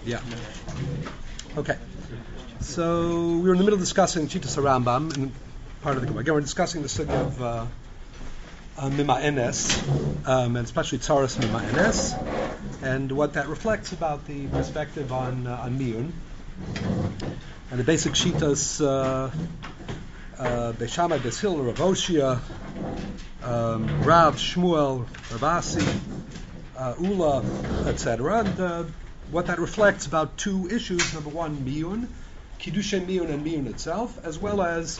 Yeah. Okay. So we were in the middle of discussing Shitas Rambam in part of the Gemara. Again, we're discussing the sugya of Mima Enes, and especially Tzaras Mima Enes, and what that reflects about the perspective on Miyun. And the basic Shitas, Beis Shammai, Beis Hillel, Rav Oshia, Rav Shmuel, Rav Asi, Ula, etc. And what that reflects about two issues. Number one, Miyun, Kiddushay Miyun and Miyun itself, as well as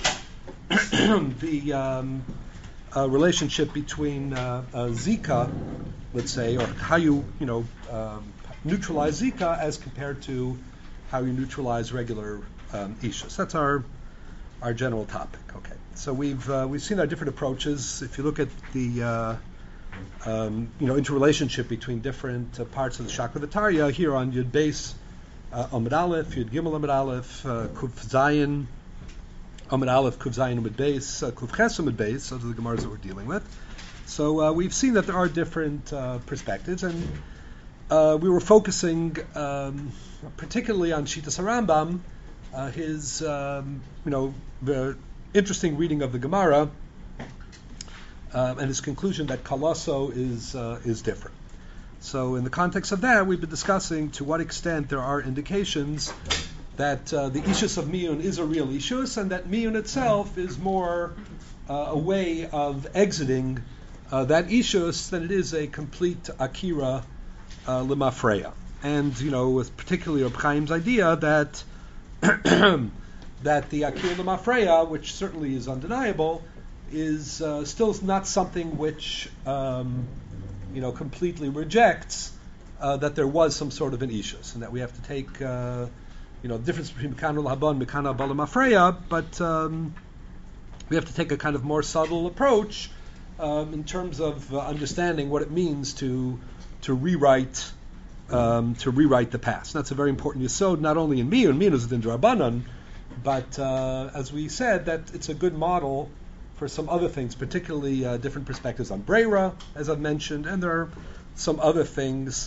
the relationship between Zika, let's say, or how you neutralize Zika as compared to how you neutralize regular Ishus. That's our general topic. Okay, so we've seen our different approaches. If you look at the interrelationship between different parts of the Shakravatariya here on Yud Beis Amud Aleph, Yud Gimel Amud Aleph, Kuf Zayin Amud Aleph, Kuf Zayin Amud Beis, Kuf Ches Amud Beis. Those are the Gemaras that we're dealing with. So we've seen that there are different perspectives, and we were focusing particularly on Shitas Rambam, his the interesting reading of the Gemara, and his conclusion that Kalaso is different. So in the context of that, we've been discussing to what extent there are indications that the Ishus of Miyun is a real Ishus, and that Miyun itself is more a way of exiting that Ishus than it is a complete Akira Limafreya. And, with particularly Reb Chaim's idea that that the Akira Limafreya, which certainly is undeniable, is still not something which completely rejects that there was some sort of an Ishus, and that we have to take the difference between Mekana L'Haban and Mekana Bala Mafreya, but we have to take a kind of more subtle approach in terms of understanding what it means to rewrite the past. And that's a very important yesod, not only in Miyun. Miyun is the Drabanan, but as we said, that it's a good model for some other things, particularly different perspectives on Breira, as I've mentioned, and there are some other things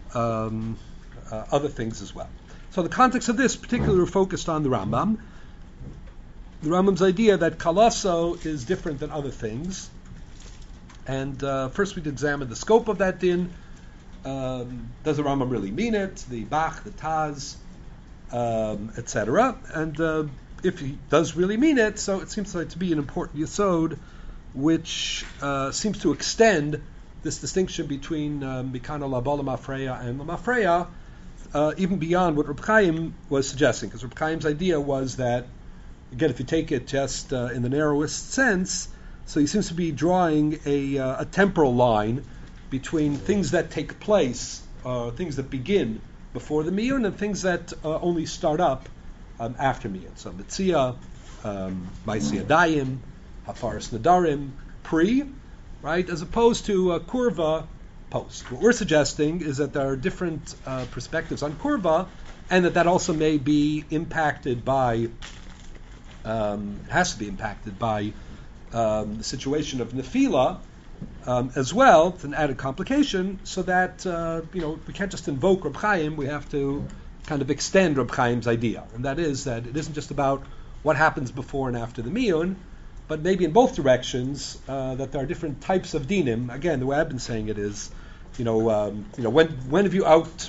as well. So the context of this particularly focused on the Rambam. The Rambam's idea that Kalaso is different than other things. And first we'd examine the scope of that din. Does the Rambam really mean it? The Bach, the Taz, etc. And if he does really mean it, so it seems like to be an important yesod, which seems to extend this distinction between Mikana Labala Mafreya and Lamafreya, even beyond what Reb Chaim was suggesting. Because Reb Chaim's idea was that, again, if you take it just in the narrowest sense, so he seems to be drawing a temporal line between things that take place, things that begin before the Miyun, and things that only start up after Miyun. So Mitzia, Maisi Adayim, Hafaris Nadarim, pre, right, as opposed to Kurva, post. What we're suggesting is that there are different perspectives on Kurva, and that also may be impacted by, has to be impacted by the situation of Nefila as well. It's an added complication, so that we can't just invoke Reb Chaim, we have to kind of extend Reb Chaim's idea, and that is that it isn't just about what happens before and after the Miyun, but maybe in both directions, that there are different types of dinim. Again, the way I've been saying it is, when have you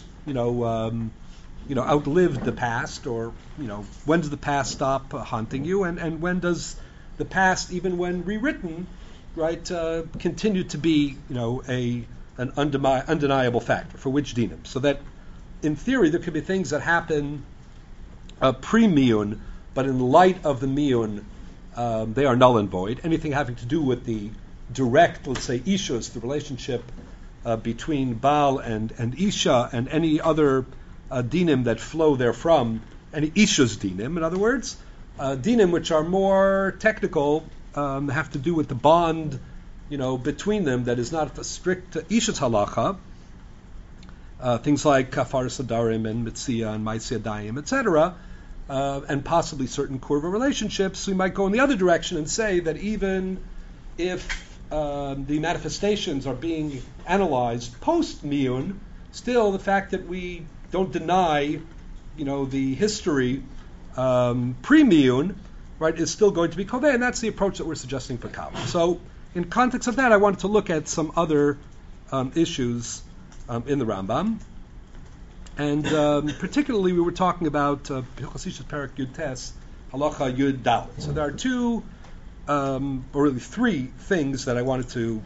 outlived the past, or when does the past stop haunting you, and when does the past, even when rewritten, right, continue to be an undeniable factor for which dinim? So that in theory there could be things that happen pre-Miyun, but in light of the Miyun, they are null and void. Anything having to do with the direct, let's say, Ishus, the relationship between Baal and Isha, and any other dinim that flow therefrom, any Ishus dinim, in other words, dinim which are more technical, have to do with the bond, between them, that is not a strict Ishus halacha. Things like Kafaris Adarim and Mitzia and Maisi Adayim, etc., and possibly certain Kurva relationships. We might go in the other direction and say that even if the manifestations are being analyzed post-Miyun, still the fact that we don't deny, the history pre-miyun, right, is still going to be koveh, and that's the approach that we're suggesting for Kala. So, in context of that, I wanted to look at some other issues in the Rambam, and particularly we were talking about Hilchos Perek Yud Tes, Halacha Yud Dalet. So there are two, or really three things that I wanted to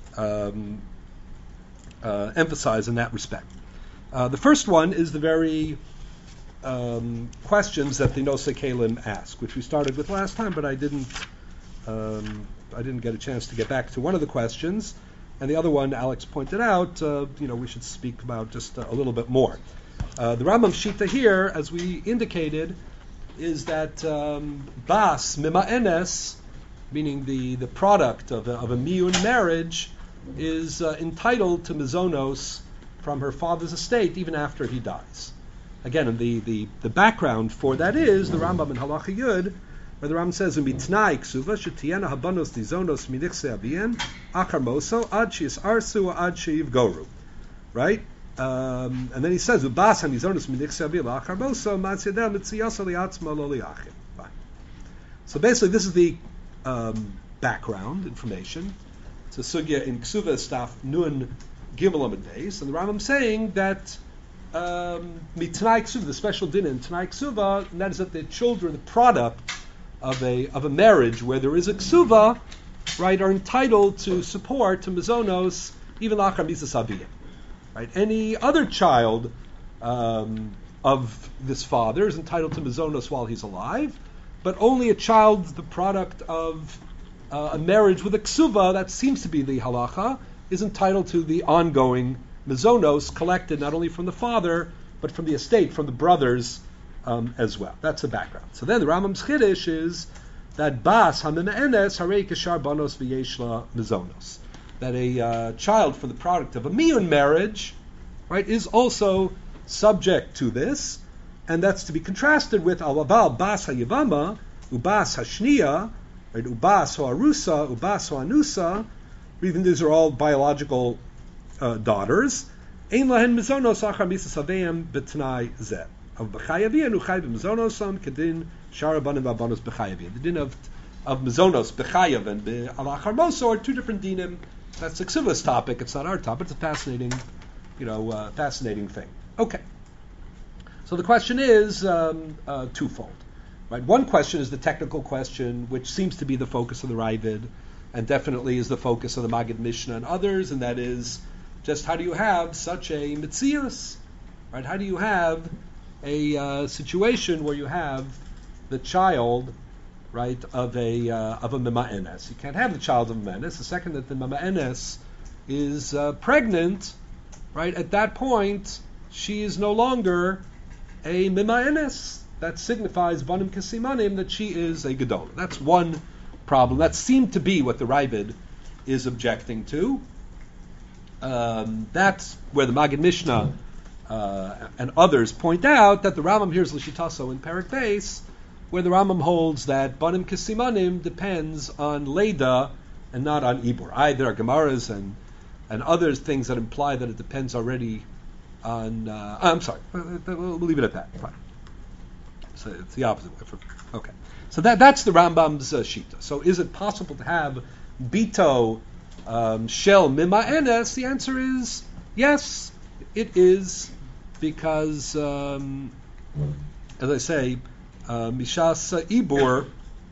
emphasize in that respect. The first one is the very questions that the Nosei Kelim ask, which we started with last time, but I didn't get a chance to get back to one of the questions, and the other one Alex pointed out. We should speak about just a little bit more. The Rambam Shita here, as we indicated, is that bas mima'enes, meaning the product of a miyun marriage, is entitled to mizonos from her father's estate even after he dies. Again, and the background for that is the Rambam in Halacha Yud, where the Rambam says, "Umitnai ksuva shetiena habanos dizonos minichse avien achar moso ad sheis arsu ad sheiv goru," right? And then he says, "Ubas hamizonos minichse avien achar moso matzedel mitziyasa liatzma lo liachim." So basically, this is the background information. It's a sugya in ksuva staf nun gimel amud beis, and the Rambam saying that mitnai ksuva, the special din in Tanai ksuva, and that is that the children, the product of a marriage where there is a ksuva, right, are entitled to support, to mizonos, even lachar misas aviyim. Right, any other child of this father is entitled to mizonos while he's alive, but only a child, the product of a marriage with a ksuva, that seems to be the halacha, is entitled to the ongoing mizonos collected not only from the father, but from the estate, from the brothers as well. That's the background. So then the Rambam's chiddush is that bas hamima'enes harei kishar banos v'yeshla mizonos, that a child from the product of a miyun marriage, right, is also subject to this, and that's to be contrasted with al-aval bas hayivama, ubas hashniya, right, ubas ha'arusa, ubas ha'anusa. Even these are all biological daughters. Ein lahen mizonos achar misas aveim b'tnai zeh. Of b'chayavin uchay b'mizonosam kedin sharabanim v'abanos b'chayavin. The din of mizonos b'chayav and b'alachar moso are two different dinim. That's the Ksuvas topic. It's not our topic. It's a fascinating, fascinating thing. Okay. So the question is twofold. Right. One question is the technical question, which seems to be the focus of the Ravid, and definitely is the focus of the Maggid Mishnah and others, and that is just how do you have such a mitzias, right? How do you have a situation where you have the child, right, of a mima'enes? You can't have the child of a mima'enes. The second that the mima'enes is pregnant, right? At that point, she is no longer a mima'enes. That signifies banim kesimanim, that she is a gedola. That's one problem. That seemed to be what the Ravid is objecting to. That's where the Maggid Mishnah and others point out that the Rambam here is L'shitaso in Perek Beis, where the Rambam holds that banim kesimanim depends on Leda and not on Ibur. There are Gemaras and other things that imply that it depends already on... I'm sorry, we'll leave it at that. Fine. So it's the opposite way. Okay. So that's the Rambam's shita. So is it possible to have bito shel mima'enes? The answer is yes, it is, because, as I say, mishas ibur,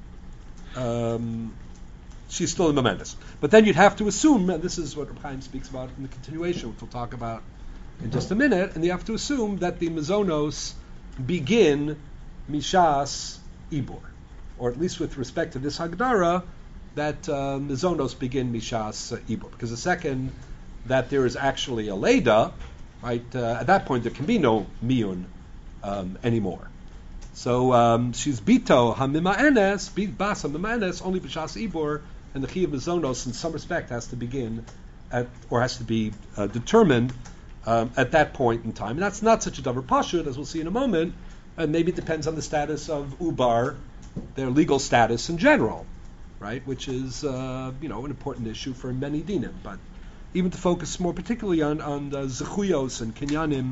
she's still in mima'enes. But then you'd have to assume, and this is what Reb Chaim speaks about in the continuation, which we'll talk about in just a minute, and you have to assume that the mizonos begin mishas ibur, or at least with respect to this Hagdara, that mizonos begin mishas ibur. Because the second that there is actually a leda, right, at that point there can be no miyun anymore. So she's bito hamima'enes, bas hamima'enes, only b'shas ibur, and the chiyuv mizonos in some respect has to begin has to be determined at that point in time. And that's not such a davar pashut, as we'll see in a moment. And maybe it depends on the status of ubar, their legal status in general, right? Which is an important issue for many dinim. But even to focus more particularly on the zechuyos and kinyanim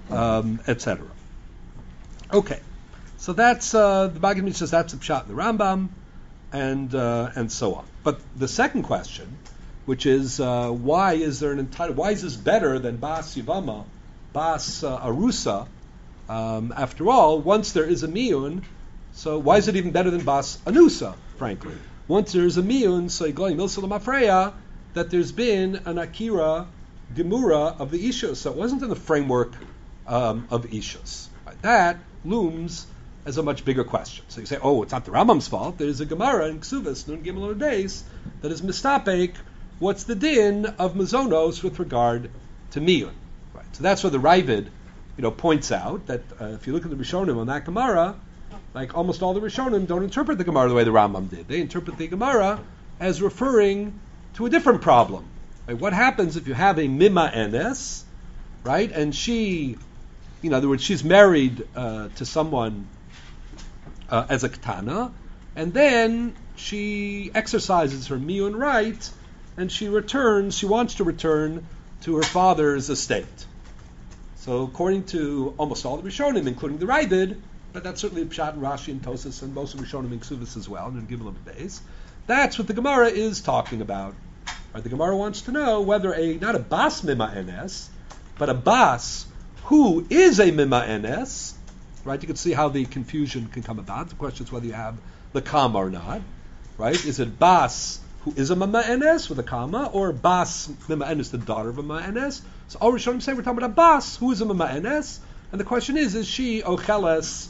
etc. Okay, so that's the Bhagavad Gita says that's a pshat in the Rambam, and so on. But the second question, which is why is there an entitlement? Why is this better than Bas Yivama, Bas Arusa? After all, once there is a miyun, so why is it even better than Bas Anusa? Frankly, once there is a miyun, so Yigoyim Milsalam Afreya, that there's been an Akira Gemura of the Ishus. So it wasn't in the framework of Ishus. Right? That looms as a much bigger question. So you say, oh, it's not the Rambam's fault. There's a Gemara in Ksuvas, Nun Gimel Beis, that is mistapek. What's the din of Mazonos with regard to miyun? Right. So that's where the Ravid, points out that if you look at the Rishonim on that Gemara, like almost all the Rishonim don't interpret the Gemara the way the Rambam did. They interpret the Gemara as referring to a different problem. Right? What happens if you have a Mima Enes, right? And she, in other words, she's married to someone as a Ketana, and then she exercises her miyun right, and she wants to return to her father's estate. So according to almost all the Rishonim, including the Ravid, but that's certainly Pshat and Rashi and Tosas and most of the Rishonim in Ksuvas as well, and in Gimel Beis, that's what the Gemara is talking about. Right, the Gemara wants to know whether not a Bas Mima Enes, but a Bas who is a Mima Enes, right? You can see how the confusion can come about. The question is whether you have the comma or not, right? Is it Bas who is a Mima Enes with a comma, or Bas Mima Enes, the daughter of a Mima Enes? So all Rishonim say we're talking about a Bas who is a Mima Enes, and the question is she Ocheles,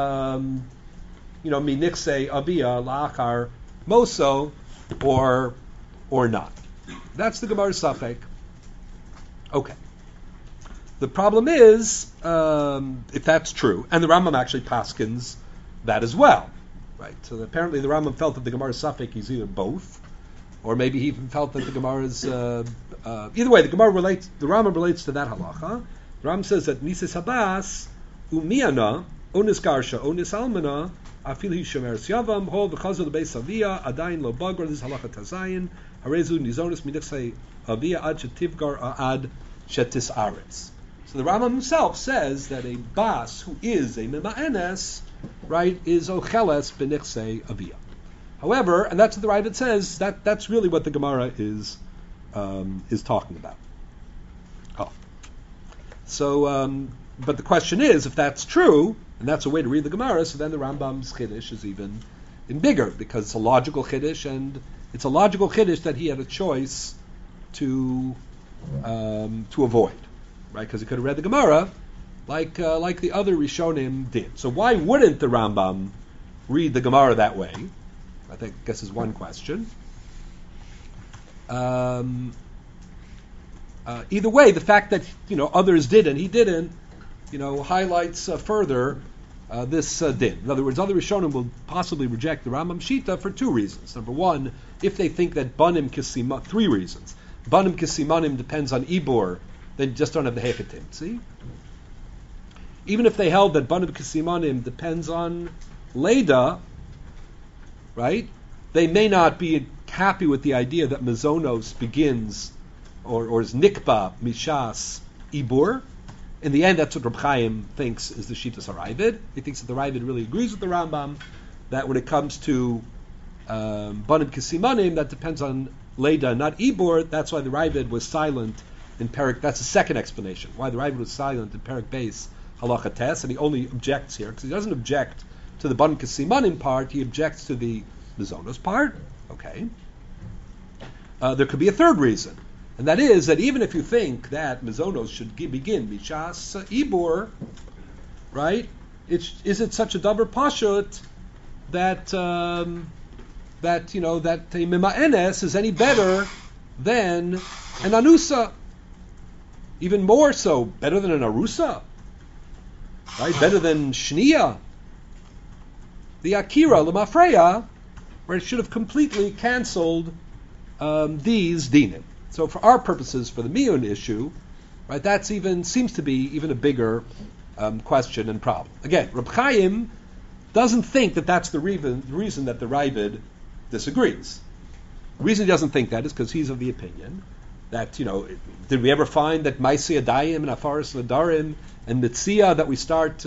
Minichse Abia La'achar Moso, or not? That's the Gemara's Safek. Okay. The problem is, if that's true, and the Rambam actually paskins that as well, right? So apparently the Rambam felt that the Gemara's Safek is either both, or maybe he even felt that the Gemara's either way. The Rambam relates to that halacha. The Rambam says that Nisis Habas Umiana Onis Garsha Onis Almana Afil Hishameres Yavam Hol V'Chazol Beis Avia Adayin Lo Bagar. This is halacha Tazayin Harezu Nizonis Midichsei Avia Ad Shetivgar Ad Shetis Aretz. So the Rambam himself says that a Bas who is a Mima Enes, right, is Ocheles Benichsei Avia. However, and that's what the Ravid says, that's really what the Gemara is talking about. Oh. So, but the question is, if that's true, and that's a way to read the Gemara, so then the Rambam's Chiddush is even bigger, because it's a logical Chiddush, and it's a logical Chiddush that he had a choice to avoid, right? Because he could have read the Gemara like the other Rishonim did. So why wouldn't the Rambam read the Gemara that way? I guess is one question. Either way, the fact that others did and he didn't, highlights further this din. In other words, other Rishonim will possibly reject the Rambam Shita for two reasons. Number one, if they think that Banim Kisima, three reasons. Banim Kisimanim depends on Ibor, they just don't have the Heketim. See? Even if they held that Banim Kisimanim depends on Leda, right? They may not be happy with the idea that Mazonos begins or is Nikba Mishas Ibur. In the end, that's what Reb Chaim thinks is the Shitas HaRavid. He thinks that the Ravid really agrees with the Rambam, that when it comes to Banim Kisimanim, that depends on Leda, not Ibur. That's why the Ravid was silent in Perek. That's the second explanation, why the Ravid was silent in Perek Beis Halacha Tes, and he only objects here, because he doesn't object to the Banim Kisimanim part, he objects to the Mazonos part. Okay. There could be a third reason, and that is that even if you think that Mazonos should begin Mishas Ibur, right? Is it such a davar pashut that a Mima Enes is any better than an Anusa? Even more so, better than an Arusa, right? Better than Shniya. The Akira Lamafreya, where it should have completely canceled these dinim. So for our purposes, for the miyun issue, right, that's seems to be even a bigger question and problem. Again, Reb Chaim doesn't think that that's the reason that the Ravid disagrees. The reason he doesn't think that is because he's of the opinion that, did we ever find that Maisi Adayim and Afaris Ladarim and Mitzia that we start,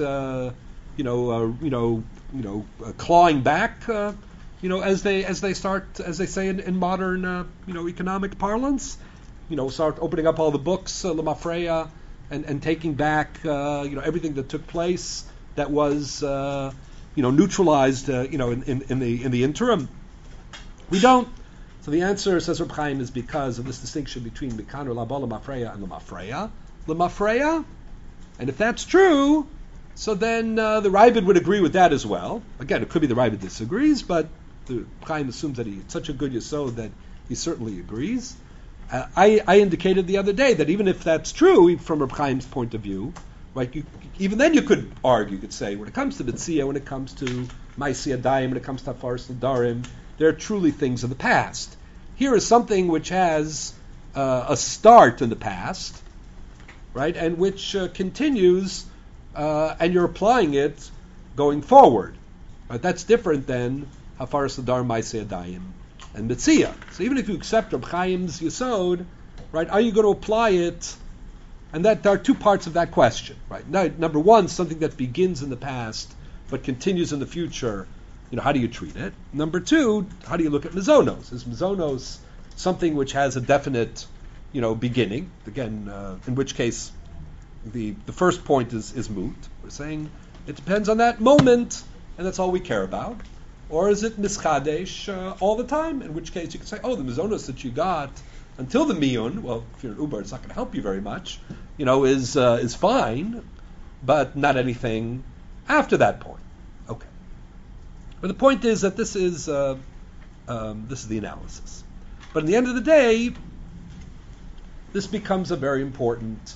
clawing back, as they say in modern, economic parlance, start opening up all the books, Lemafreya, and taking back, everything that took place that was, neutralized, in the interim. We don't. So the answer, says Reb Chaim, is because of this distinction between Mikaner Laba Lemafreya and Lemafreya. And if that's true, so then the Ravid would agree with that as well. Again, it could be the Ravid disagrees, but the Chaim assumes that he's such a good Yesod that he certainly agrees. I indicated the other day that even if that's true, from Reb Chaim's point of view, right, even then you could argue, you could say, when it comes to B'tzia, when it comes to Maisi Adayim, when it comes to Afaris L'Darim, they're truly things of the past. Here is something which has a start in the past, right, and which continues, and you're applying it going forward. Right? That's different than Hafaras L'Darim, Maaseh Adayim, and Mitzia. So even if you accept Reb Chaim's Yesod, right, are you going to apply it? And that there are two parts of that question, right? Now, number one, something that begins in the past but continues in the future. How do you treat it? Number two, how do you look at Mizonos? Is Mizonos something which has a definite, beginning? Again, in which case, the first point is moot. We're saying it depends on that moment, and that's all we care about. Or is it Mischadesh all the time? In which case you can say, the Mizonos that you got until the Miyun, well, if you're an Uber, it's not going to help you very much, is fine, but not anything after that point. Okay. But the point is that this is the analysis. But at the end of the day, this becomes a very important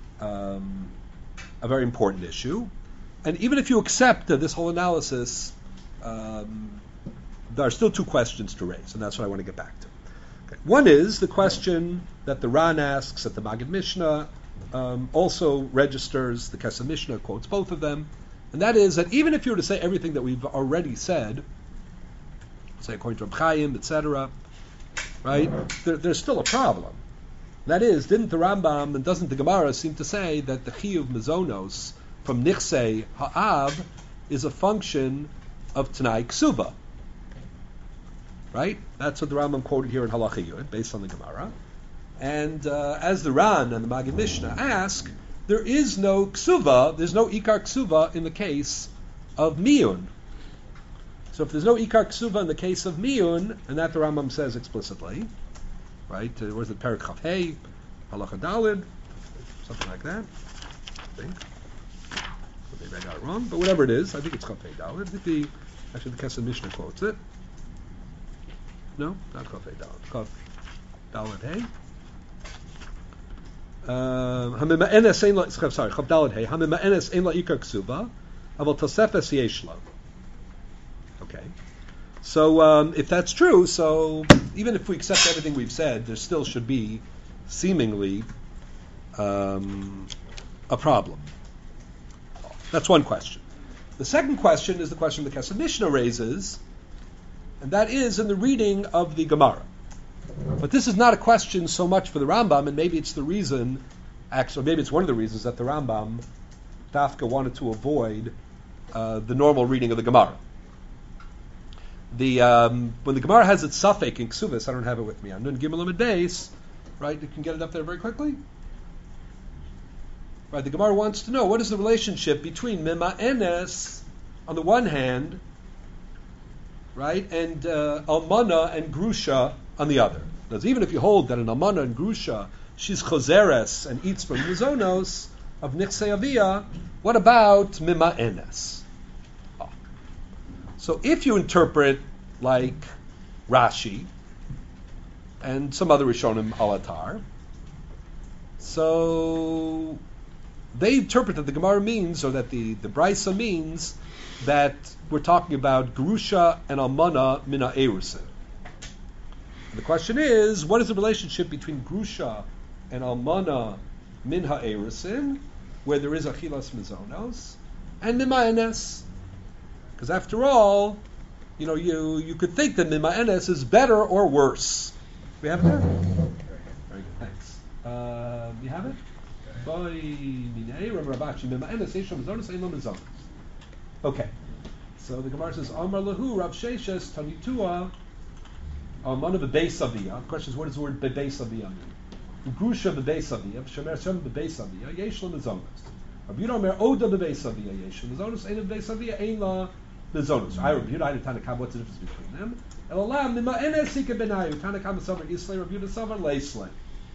issue. And even if you accept this whole analysis, there are still two questions to raise, and that's what I want to get back to. Okay. One is the question that the Ran asks, that the Maggid Mishnah also registers, the Kesef Mishnah quotes both of them, and that is that even if you were to say everything that we've already said, say according to Reb Chaim, etc., right, there's still a problem. That is, didn't the Rambam and doesn't the Gemara seem to say that the Chiyuv Mizonos from Nichsei Ha'av is a function of Tanai Ksuba? Right? That's what the Rambam quoted here in Halacha Yud, based on the Gemara. And as the Ran and the Maggid Mishnah ask, there is no Ksuva, there's no Ikar Ksuva in the case of Miyun. So if there's no Ikar Ksuva in the case of Miyun, and that the Rambam says explicitly, right? Where's the Perek Chaf Hei, Halacha Dalid, something like that, I think. Maybe I got it wrong, but whatever it is, I think it's Chaf Hei Dalid. Actually, the Kesef Mishnah quotes it. No, not Chaf Hei Dalid. Chaf Dalid Hei. Chaf Dalid Hei. Hamima'enes ein la ikar ksuba, aval tosefes yesh lo. Okay. So if that's true, so even if we accept everything we've said, there still should be seemingly a problem. That's one question. The second question is the question the Kesef Mishnah raises, and that is in the reading of the Gemara. But this is not a question so much for the Rambam, and maybe it's the reason, actually, maybe it's one of the reasons that the Rambam, Dafka, wanted to avoid the normal reading of the Gemara. When the Gemara has its suffix in Ksubis, I don't have it with me, on Nun Gimel Amud Beis, right? You can get it up there very quickly. Right, the Gemara wants to know what is the relationship between Mima'enes on the one hand, right, and Almana and Grusha on the other. Because even if you hold that an Almana and Grusha, she's Choseres and eats from Mizonos of Nichsei Aviyah, what about Mima'enes? Oh. So if you interpret like Rashi and some other Rishonim Alatar, so they interpret that the Gemara means, or that the Brisa means, that we're talking about Grusha and Almana Mina Erusin. The question is, what is the relationship between Grusha and Almana Min Ha'erusin, where there is Achilas Mizonos, and Mima'enes? Because after all, you could think that Mima'enes is better or worse. We have it there? Very good, thanks. You have it? Okay, so the Gemara says, Amar lahu Rav Sheshes Tanitua Almana b'beis aviyah. The question is, what does the word b'beis aviyah mean? Grusha b'beis aviyah, Shemer Shem b'beis aviyah, yesh la mezonos. Rabbi Yehuda Omer Oda b'beis aviyah, yesh la mezonos, ein b'beis aviyah, ein la mezonos. I Rabbi Yehuda, I didn't Tanakam, what's the difference between them? Elalam nima ene sika benayu, Tanakam savar islay, Rabbi Yehuda savar leislay.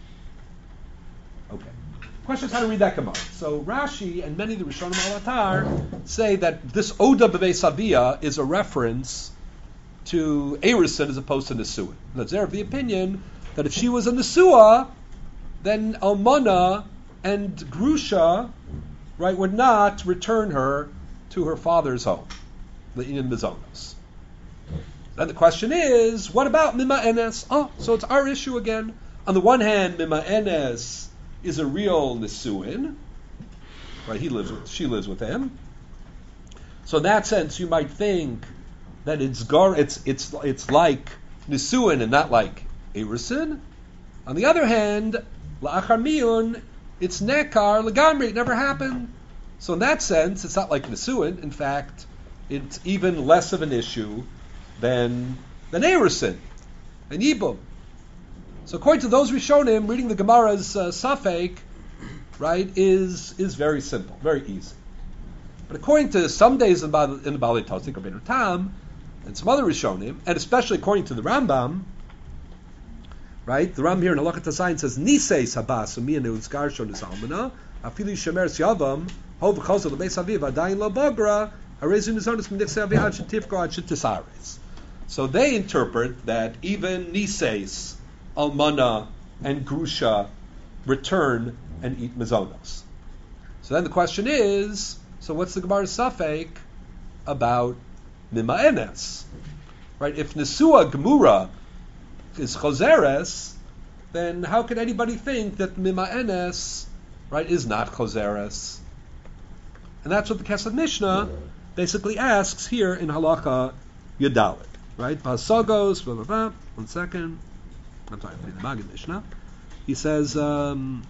Okay. Question is how to read that Gemara. So Rashi and many of the Rishonim al-Atar say that this Oda b'beis aviyah is a reference to Erusin as opposed to Nesuah. They're of the opinion that if she was a Nesuah, then Almana and Grusha, right, would not return her to her father's home, the Inyan Mizonos. Then the question is, what about Mima Enes? Oh, so it's our issue again. On the one hand, Mima Enes is a real Nesuin, right? She lives with him. So in that sense, you might think that it's like Nisuin and not like Erusin. On the other hand, La'achar Miyun, it's Nekar Legamri, it never happened. So in that sense, it's not like Nisuin. In fact, it's even less of an issue than Erusin and Yibum. So according to those Rishonim, reading the Gemara's Safek, right, is very simple, very easy. But according to some days in the Balei Tosik or Beinu Tam, and some other Rishonim, and especially according to the Rambam, right? The Rambam here in Halakha Tazayin says, Nisei sabas u'miya neuzgar shon nizalmana, afili shemer yavam, hov v'chosel l'beis aviv, adayin lo bagra, harezu nizonis m'nichsei aviv ad shetifko ad shetisares. So they interpret that even Niseis, Almana, and Grusha return and eat mizonos. So then the question is, so what's the Gemara's Safek about Mima Enes? Right? If Nesua Gemura is Choseres, then how could anybody think that Mima Enes, right, is not Choseres? And that's what the Kesed Mishnah basically asks here in Halacha Yudalit. Right? Pasagos, blah, blah, blah. 1 second. I'm sorry, the Magid Mishnah. He says, number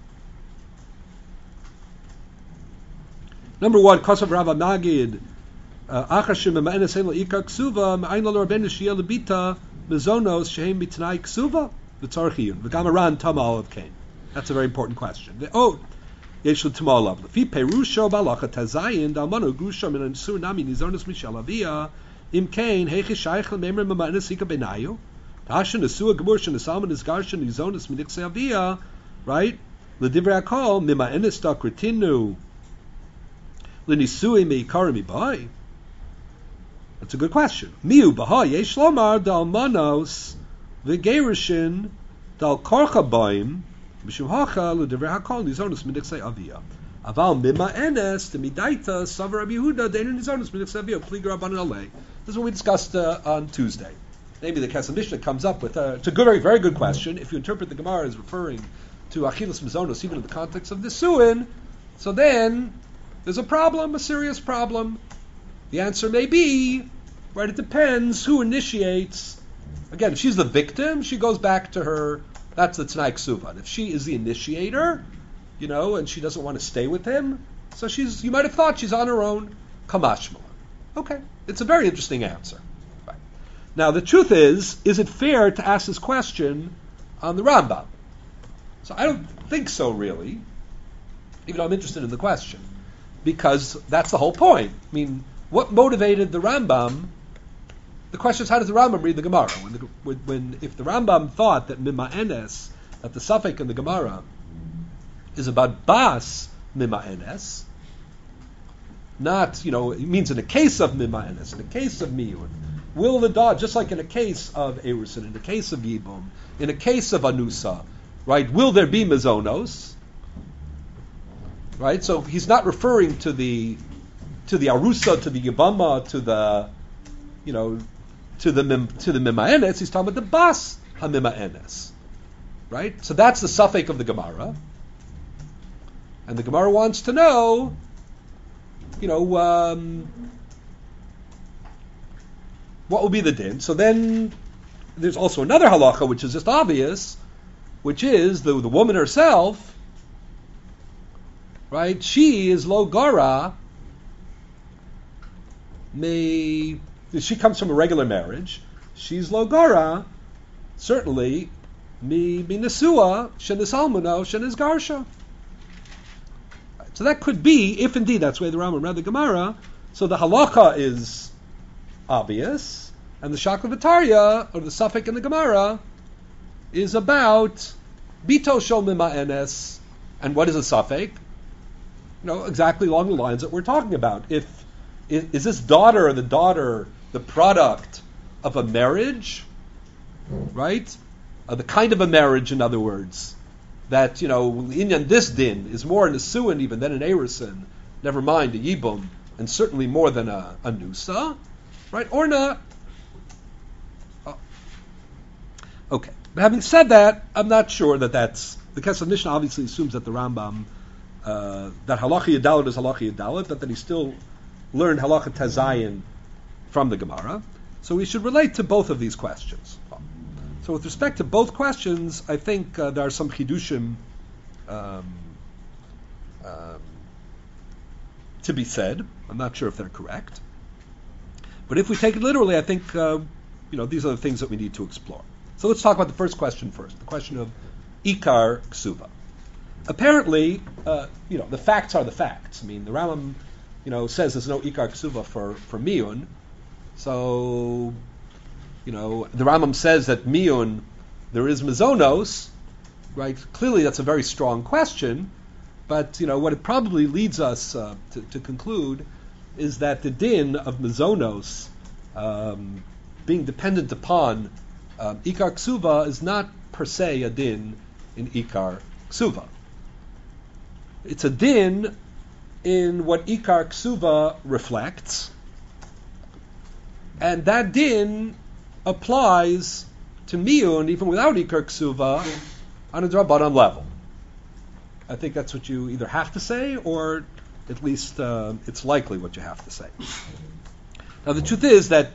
one, Kosav Rava Magid, Achashim Ma'enes Helo Ika Ksuva, Ma'ain Lalo Rabbeinu Shia Lebita, Mizonos Shehem Mitnai Ksuva, V'tzarchiyun, V'gamaran Tama Olav Kain. That's a very important question. Yesh L'Tama Olav. L'fi Perusho Balacha Tazayin, Dalmano Grusha Min Sur Nami Nizonos Mishal Avia, Im Kain, Heichi Shaykh L'Memre Ma'enes Ika Benayu, Tasha Nesua Gemur Shenesalman Nisgarshan Nizonos Minichsei Avia, right? L'divrei Hakol, Mima Enes Tak Retinu, L'nisui Meikarim Ibai. That's a good question. Miu Baha Yesh Lomar Dal Manos V'Gerushin Dal Korcha Baim B'Shem Hacha L'divrei Hakol Nizonos Minichsei Avia. Aval Mima Enes T'Midaita Savar Rabbi Yehuda Deinu Nizonos Minichsei Avia Pliga Rabbanan Alei. This is what we discussed on Tuesday. Maybe the Kesed Mishnah comes up with it's a good, very, very good question. If you interpret the Gemara as referring to Achilas Mizonos, even in the context of the Suin, so then there's a problem, a serious problem. The answer may be, right, it depends who initiates. Again, if she's the victim, she goes back to her, that's the T'nai Ksuva. And if she is the initiator, and she doesn't want to stay with him, so you might have thought she's on her own, Kamashma. Okay, it's a very interesting answer. Now, the truth is it fair to ask this question on the Rambam? So I don't think so, really, even though I'm interested in the question, because that's the whole point. I mean, what motivated the Rambam? The question is, how does the Rambam read the Gemara? If the Rambam thought that Mima Enes, that the Safek in the Gemara is about Bas Mima Enes, not, it means in the case of Mima Enes, in the case of Miyun, will the dog, just like in a case of Erusin, in the case of Yibum, in a case of Anusa, right, will there be Mizonos? Right? So he's not referring to the Arusa, to the Yibama, to the Mima Enes, he's talking about the Bas HaMima Enes. Right? So that's the suffix of the Gemara. And the Gemara wants to know, what will be the din? So then there's also another halacha, which is just obvious, which is the woman herself, right? She is lo gara. She comes from a regular marriage. She's lo gara, certainly, mi nesua shenis almuno shenis garsha. So that could be, if indeed that's the way the Rambam read the Gemara, so the halacha is obvious, and the shaklavataria, or the suffix in the Gemara, is about bito shel mima'enes. And what is a suffix? Exactly along the lines that we're talking about. Is this daughter or the daughter the product of a marriage, right? The kind of a marriage, in other words, that, inyan this din is more an asuin even than an erusin, never mind a yibum, and certainly more than a nusa, right? Or not. Oh. Okay. But having said that, I'm not sure that that's... The Kesef Mishnah obviously assumes that the Rambam, that halacha yadalit is halacha yadalit, but that he still learned halacha tazayin from the Gemara. So we should relate to both of these questions. So with respect to both questions, I think there are some chidushim to be said. I'm not sure if they're correct. But if we take it literally, I think these are the things that we need to explore. So let's talk about the first question first, the question of Ikar Ksuva. Apparently, the facts are the facts. I mean, the Rambam, says there's no Ikar Ksuva for Miyun. So, the Rambam says that Miyun, there is Mizonos, right? Clearly that's a very strong question, but, what it probably leads us to conclude is that the din of Mizonos being dependent upon Ikar Ksuva is not per se a din in Ikar Ksuva. It's a din in what Ikar Ksuva reflects, and that din applies to Miyun even without Ikar Ksuva on a Drabanan level. I think that's what you either have to say, or at least it's likely what you have to say. Now the truth is that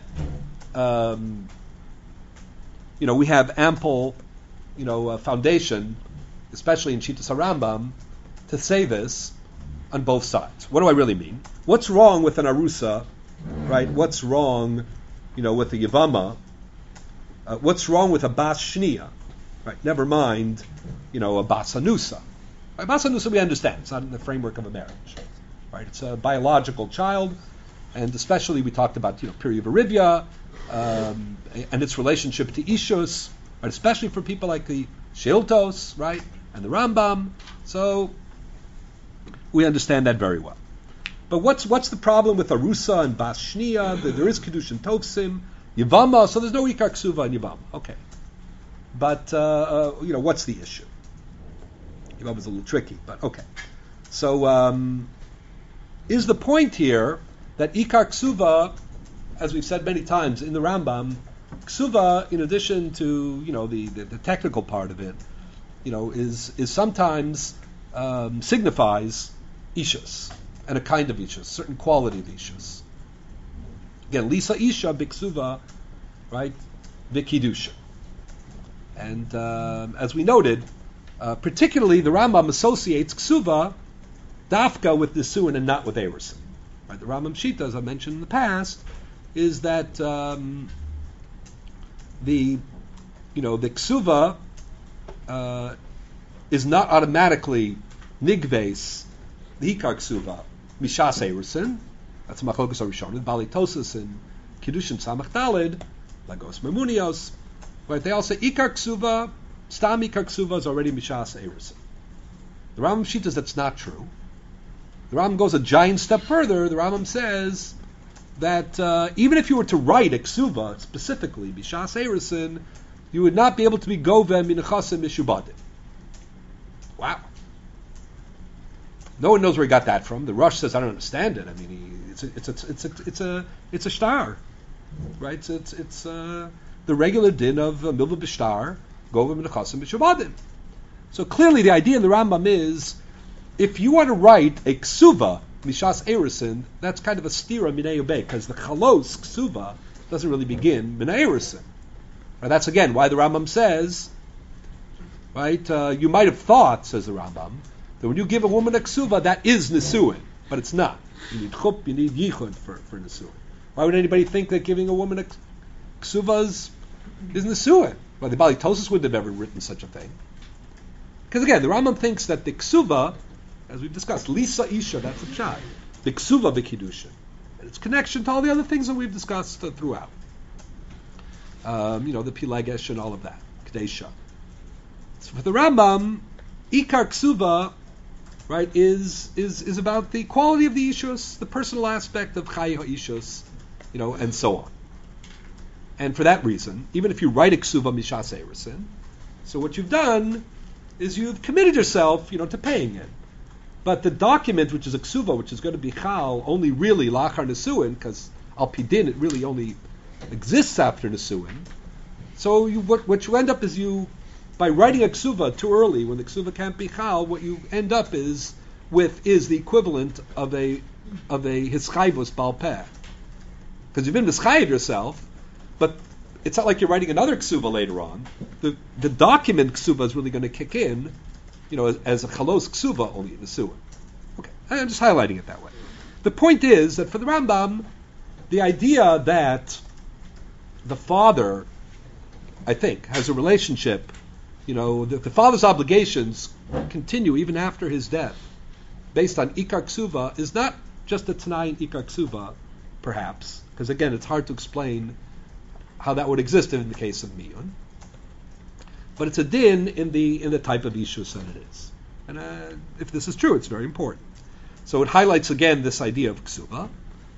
we have ample foundation, especially in Shittas HaRambam, to say this on both sides. What do I really mean? What's wrong with an Arusa, right? What's wrong, with a Yavama? What's wrong with a Bas Shniya, right? Never mind, a Bas Anusa. Right? Bas Anusa we understand. It's not in the framework of a marriage, right? It's a biological child, and especially we talked about, Piri Varivya, and its relationship to Ishus, right? Especially for people like the Sheiltos, right? And the Rambam. So we understand that very well. But what's the problem with Arusa and Bas Shniya? There is Kedushin Tovsim, Yavama, so there's no Ikar Ksuva in Yavama. Okay. But, what's the issue? Yavama's a little tricky, but okay. So, is the point here that Ikar Ksuva, as we've said many times in the Rambam, Ksuva, in addition to, the technical part of it, is sometimes signifies Ishus, and a kind of Ishus, certain quality of Ishus. Again, Lisa Isha Biksuva, right, Vikidusha. And as we noted, particularly the Rambam associates Ksuva Dafka with Nisuin and not with Erusin. Right, the Rambam Shita, as I mentioned in the past, is that the Ksuva is not automatically Nigves, the Hikar Ksuva, Mishas Erusin. That's Machlokas Arishonim, Bali Tosas and Kiddushin Samach Dalid, Lagos Memunios. Right, they all say Ikar Ksuva, Stam Ikar Ksuva is already Mishas Erusin. The Rambam Shita, that's not true. The Rambam goes a giant step further. The Rambam says that even if you were to write a Ksuva specifically, Mishas Erusin, you would not be able to be Govem Minachasim Mishubadim. Wow. No one knows where he got that from. The Rosh says, I don't understand it. I mean, it's a shtar, right? It's the regular din of milva b'shtar, govim nechasim b'shubadim. So clearly, the idea in the Rambam is, if you want to write a ksuva mishas erusin, that's kind of a stira minei ubei, because the chalos ksuva doesn't really begin minei erusin. Right, that's again why the Rambam says, right? You might have thought, says the Rambam, That when you give a woman a ksuva, that is nisuin, but it's not. You need chup, you need yichud for nisuin. Why would anybody think that giving a woman a ksuva is nisuin? Well, the Bali Tosis wouldn't have ever written such a thing. Because again, the Rambam thinks that the ksuva, as we've discussed, lisa isha, that's the pshat. The ksuva v'kiddushin, and its connection to all the other things that we've discussed throughout. The pilegesh and all of that, kadesha. So for the Rambam, ikar ksuva, right, is about the quality of the ishus, the personal aspect of chayi ha'ishus, and so on. And for that reason, even if you write a ksuva mishas erusin, so what you've done is you've committed yourself, to paying it. But the document, which is a ksuva, which is going to be chal, only really lachar nesuin, because al pidin it really only exists after nesuin. So what you end up is by writing a ksuva too early, when the ksuva can't be chal, what you end up is the equivalent of a hischayvus bal peh. Because you've been mischayev yourself, but it's not like you're writing another ksuva later on. The document ksuva is really going to kick in, as a chalos ksuva only in the suin. Okay, I'm just highlighting it that way. The point is that for the Rambam, the idea that the father, I think, has a relationship, the father's obligations continue even after his death, based on ikar ksuva, is not just a tanai in ikar ksuva, perhaps, because again, it's hard to explain how that would exist in the case of miyun. But it's a din in the type of ishus that it is. And if this is true, it's very important. So it highlights again this idea of ksuva.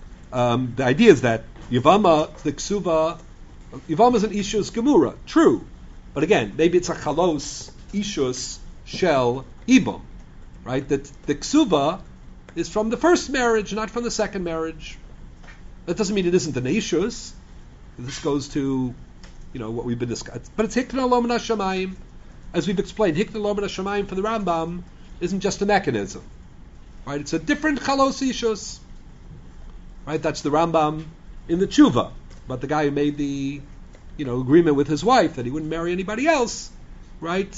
The idea is that Yavama, the ksuva, Yavama is an ishus gemura, true. But again, maybe it's a chalos ishus shel ibum, right? That the ksuva is from the first marriage, not from the second marriage. That doesn't mean it isn't an ishus. This goes to, what we've been discussing. But it's hikna lo min hashamayim. As we've explained, hikna lo min hashamayim for the Rambam isn't just a mechanism. Right? It's a different chalos ishus. Right? That's the Rambam in the tshuva. But the guy who made the, agreement with his wife that he wouldn't marry anybody else, right?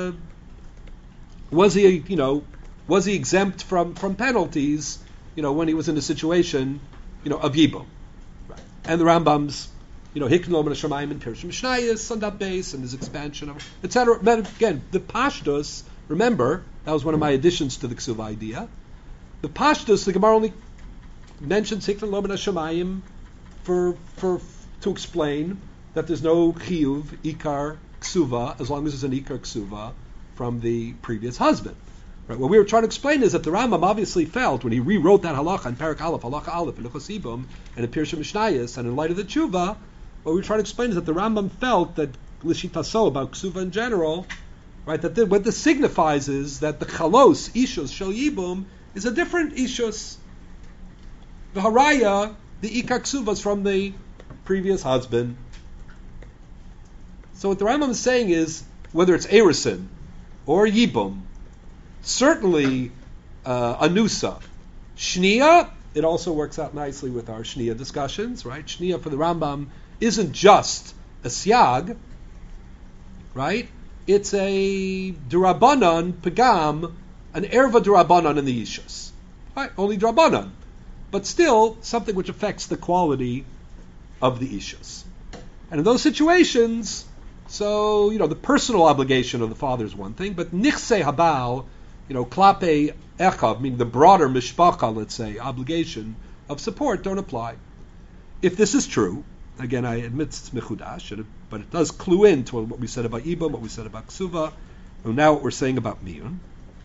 Was he exempt from penalties, when he was in a situation, of yibum? Right. And the Rambam's, Hikn Lo Min HaShamayim and Pirush Mishnayos on that base and his expansion of, etc. Again, the Pashtus, remember, that was one of my additions to the Ksuv idea. The Pashtus, the Gemara only mentions Hikn Lo Min HaShamayim to explain that there's no chiyuv, ikar, ksuva, as long as there's an ikar ksuva from the previous husband. Right? What we were trying to explain is that the Rambam obviously felt, when he rewrote that halacha in Parak Aleph, halacha Aleph, in Hilchos Ibum, and in Pirush Mishnayos, and in light of the tshuva, what we were trying to explain is that the Rambam felt that l'shitaso, about ksuva in general, right, that what this signifies is that the chalos, ishus, shel yibum, is a different ishus. The haraya, the ikar ksuva, is from the previous husband. So what the Rambam is saying is, whether it's erusin or yibum, certainly anusa, shniya, it also works out nicely with our shniya discussions, right? Shniya for the Rambam isn't just a siag, right? It's a durabanan pagam, an erva durabanan in the ishus, right? Only durabanan, but still something which affects the quality of the ishus. And in those situations, so, the personal obligation of the father is one thing, but nichse habal, klape echav, meaning the broader mishpacha, let's say, obligation of support, don't apply. If this is true, again, I admit it's mechudash, but it does clue in to what we said about ibum, what we said about ksuva, and now what we're saying about miyun.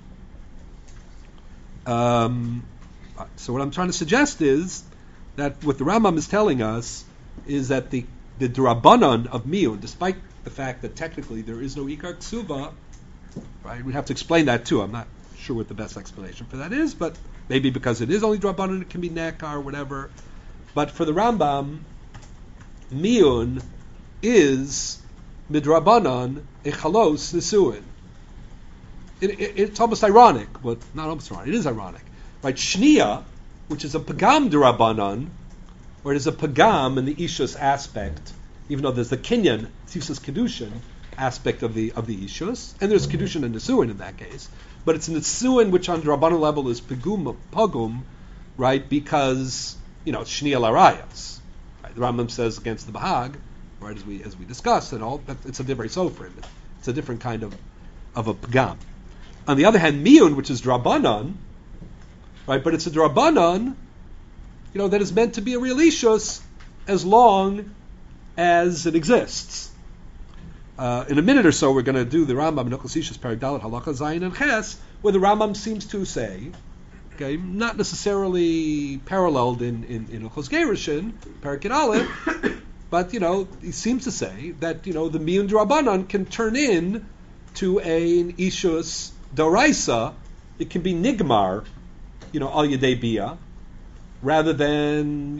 So what I'm trying to suggest is that what the Rambam is telling us is that the drabanan of miyun, despite the fact that technically there is no ikar ksuva, right? We have to explain that too. I'm not sure what the best explanation for that is, but maybe because it is only drabanan, it can be nekar or whatever. But for the Rambam, miyun is midrabanan a chalos nesuin. It's almost ironic, but not almost ironic. It is ironic, right? Shniya, which is a pagam drabanan, or it is a pagam in the ishus aspect, even though there's the kinyan, tzisus kedushin aspect of the ishus, and there's kedushin and nesuin in that case. but it's a Nisuin which on the Rabbanan level is pagum, right? Because it's Shnia Larayas. Right? The Rambam says against the Bahag, right? As we discussed and all, that it's a different sofrim. It's a different kind of a pagam. On the other hand, Miyun, which is Drabanan, right? But it's a Drabanan, that is meant to be a real Ishus as long as it exists. In a minute or so, we're going to do the Rambam in Hilchos Ishus Perek Dalet Halacha Zayin and Ches, where the Rambam seems to say, okay, not necessarily paralleled in Hilchos Gerushin Perek Yud Aleph, but he seems to say that the Miyun Drabanan can turn in to an Ishus Doraisa. It can be Nigmar, Al Yedei Bia, rather than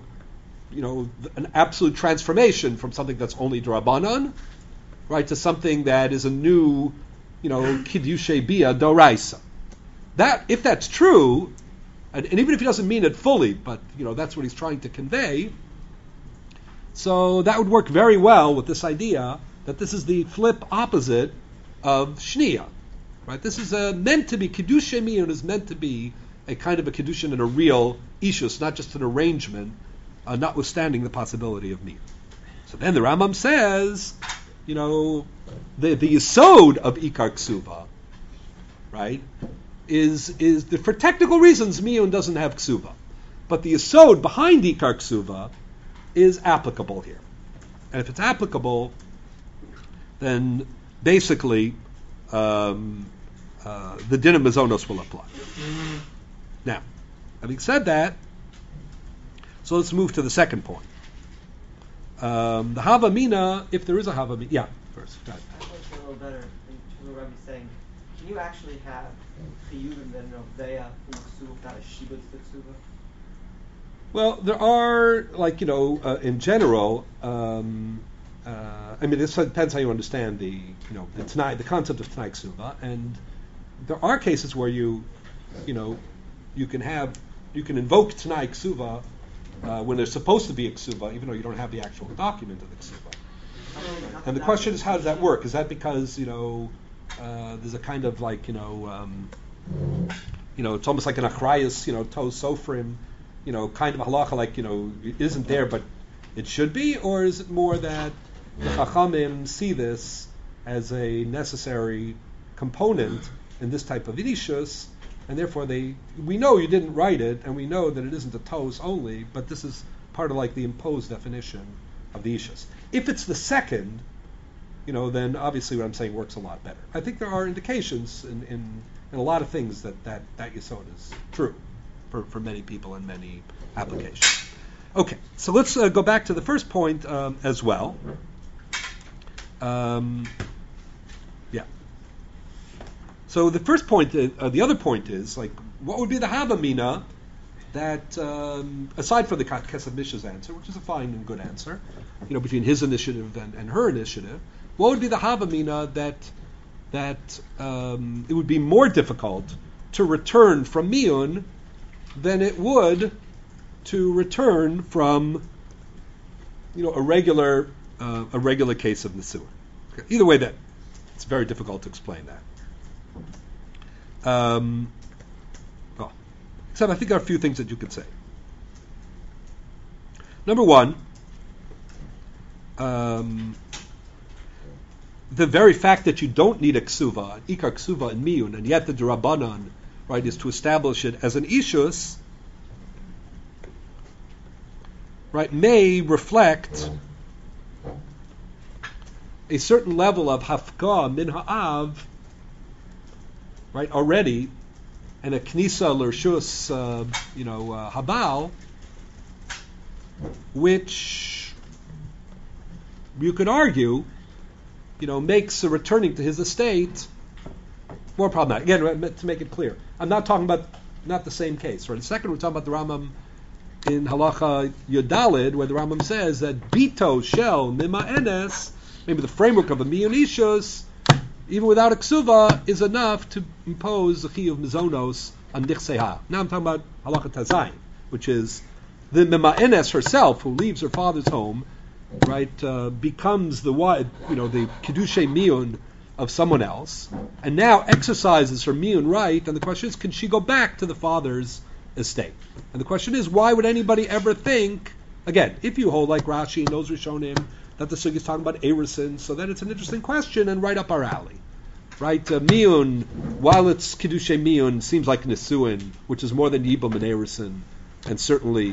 an absolute transformation from something that's only Drabanan, right, to something that is a new, Kiddushay Bia Doraisa. That, if that's true, and even if he doesn't mean it fully, but that's what he's trying to convey, so that would work very well with this idea that this is the flip opposite of Shnia. Right? This is meant to be, Kiddushay Miyun is meant to be a kind of a Kiddushin and a real Ishus, not just an arrangement, notwithstanding the possibility of Miyun. So then the Rambam says, the Yesod of Ikar Ksuva, right, is for technical reasons Miyun doesn't have Ksuva. But the Yesod behind Ikar Ksuva is applicable here. And if it's applicable, then basically the din of Mazonos will apply. Now, having said that, so let's move to the second point. The Hava Mina, if there is a Hava Mina, first. Go ahead. I want to a little better in what Rabbi's saying. Can you actually have Chiyuvim that an Ovdeya from Ksuv, not a Shibud for Ksuva? Well, there are, in general, this depends how you understand the concept of Tanai Ksuva, and there are cases where you can invoke Tanai Ksuva when there's supposed to be a Ksuva, even though you don't have the actual document of the Ksuva. And the question is, how does that work? Is that because there's a kind of it's almost like an achrayus, tos sofrim, kind of halacha, it isn't there, but it should be, or is it more that the Chachamim see this as a necessary component in this type of Ishus, and therefore we know you didn't write it, and we know that it isn't a tos only, but this is part of the imposed definition of the Ishus. If it's the second, then obviously what I'm saying works a lot better. I think there are indications in a lot of things that Yesod is true for many people in many applications. Okay, so let's go back to the first point as well. So the first point, the other point is, what would be the Havamina that, aside from the Kesef Mishna's answer, which is a fine and good answer, between his initiative and her initiative, what would be the Havamina that it would be more difficult to return from Miyun than it would to return from, a regular case of Nisuin. Okay. Either way, it's very difficult to explain that. Except I think there are a few things that you could say. Number one, the very fact that you don't need a ksuva, ikar ksuva and miyun, and yet the Durabanan, right, is to establish it as an ishus, right, may reflect a certain level of hafka min ha'av, right, already, and a knisa l'rshus, habal, which you could argue, makes returning to his estate more problematic. Again, to make it clear, I'm not talking about not the same case. Right. The second, we're talking about the Rambam in Halacha Yodalid, where the Rambam says that bito shel mima enes, maybe the framework of a miyun ishus, even without a ksuva, is enough to impose the chiyuv mizonos on dichseha. Now I'm talking about Halacha Tazayin, which is the mima enes herself, who leaves her father's home, right, becomes the Kiddushay Miyun of someone else, and now exercises her miyun right, and the question is, can she go back to the father's estate? And the question is, why would anybody ever think, again, if you hold like Rashi and those Rishonim, that the Sugi is talking about Erusin, so then it's an interesting question and right up our alley. Right? Miyun, while it's Kiddushay Miyun, seems like Nisuin, which is more than Yibum and Erusin, and certainly,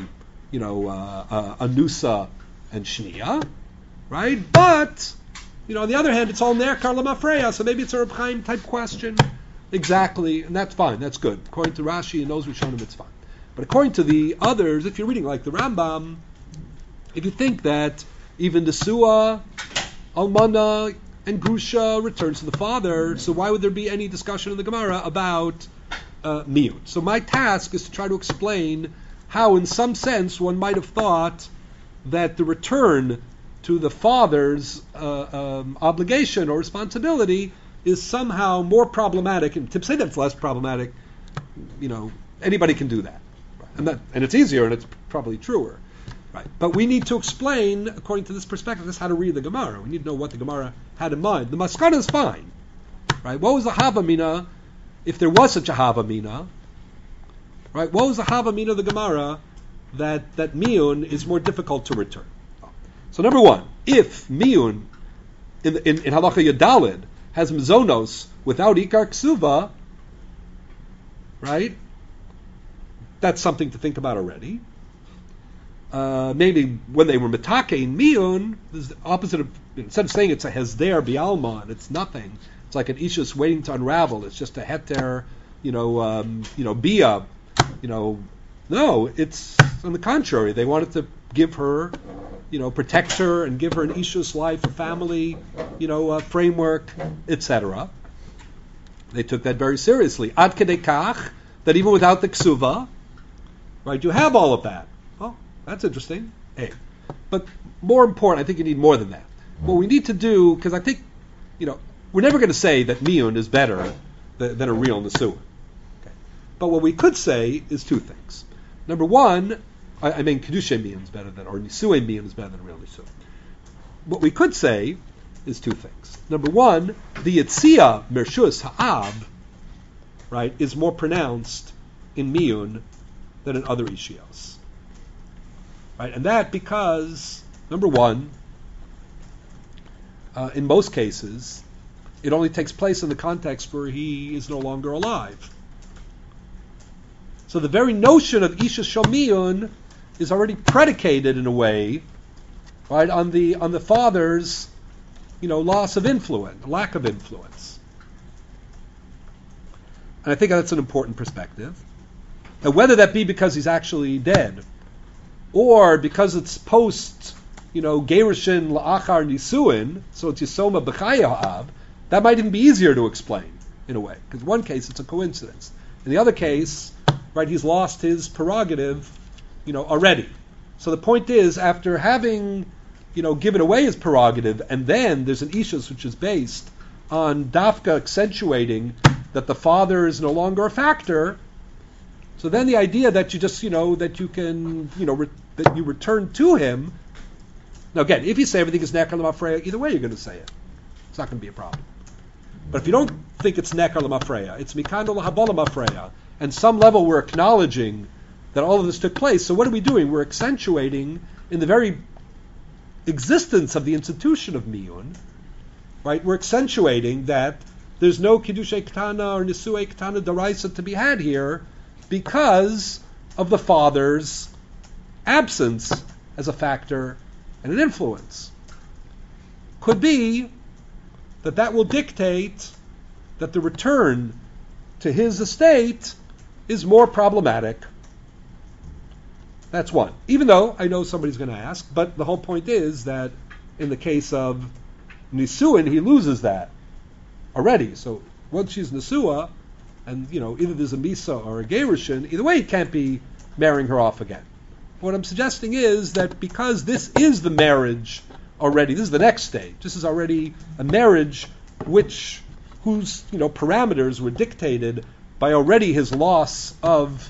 Anusa and Shnia, right? But, on the other hand, it's all Nerkar Lamafreya, so maybe it's a Reb Chaim type question. Exactly, and that's fine, that's good. According to Rashi and those Rishonim, it's fine. But according to the others, if you're reading like the Rambam, if you think that even the Nesua, Almana, and Grusha returns to the father, so why would there be any discussion in the Gemara about Miyun? So my task is to try to explain how, in some sense, one might have thought that the return to the father's obligation or responsibility is somehow more problematic. And to say that it's less problematic, anybody can do that. And it's easier and it's probably truer. Right. But we need to explain, according to this perspective, this how to read the Gemara. We need to know what the Gemara had in mind. The Maskana is fine. Right? What was the Havamina, if there was such a Havamina? Right? What was the Havamina of the Gemara that Miyun is more difficult to return? So number one, if Miyun in Halacha Yadalid has Mizonos without Ikar Ksuva, right? That's something to think about already. Maybe when they were Mitake in Miyun, there's the opposite of, instead of saying it's a Hezder Bialma and it's nothing, it's like an Ishus waiting to unravel, it's just a Heter, Bia, no, it's on the contrary, they wanted to give her, protect her and give her an Ishus life, a family, framework, etc. They took that very seriously. Ad kedei kach, that even without the Ksuva, right, you have all of that. That's interesting. Hey. But more important, I think you need more than that. What we need to do, because I think, we're never going to say that Miyun is better than a real Nesua. Okay. But what we could say is two things. Number one, Kedushay Miyun is better than, or Nisui Miyun is better than a real Nesua. What we could say is two things. Number one, the Yitzia Mershus Ha'ab, right, is more pronounced in Miyun than in other Ishios. Right, and that because, number one, in most cases, it only takes place in the context where he is no longer alive. So the very notion of Isha Shomiyun is already predicated in a way, right, on the father's, loss of influence, lack of influence. And I think that's an important perspective. And whether that be because he's actually dead, or because it's post, Gerushin La'achar Nisuin, so it's Yisoma B'chayah, that might even be easier to explain, in a way. Because in one case, it's a coincidence. In the other case, right, he's lost his prerogative, already. So the point is, after having, given away his prerogative, and then there's an Ishus which is based on Dafka accentuating that the father is no longer a factor. So then the idea that you just, that you can, that you return to him. Now again, if you say everything is Nekar L'Mafreya, either way you're going to say it. It's not going to be a problem. But if you don't think it's Nekar L'Mafreya, it's Mikano L'Habala Mafreya, and some level we're acknowledging that all of this took place. So what are we doing? We're accentuating in the very existence of the institution of Miyun, right? We're accentuating that there's no Kiddushay Ketana or Nisui Ketana Daraisa to be had here, because of the father's absence as a factor and an influence. Could be that will dictate that the return to his estate is more problematic. That's one. Even though I know somebody's going to ask, but the whole point is that in the case of Nisuin, he loses that already. So once she's Nisua, and, either there's a Misa or a Gerushin, either way he can't be marrying her off again. What I'm suggesting is that because this is the marriage already, this is the next stage, this is already a marriage whose, parameters were dictated by already his loss of,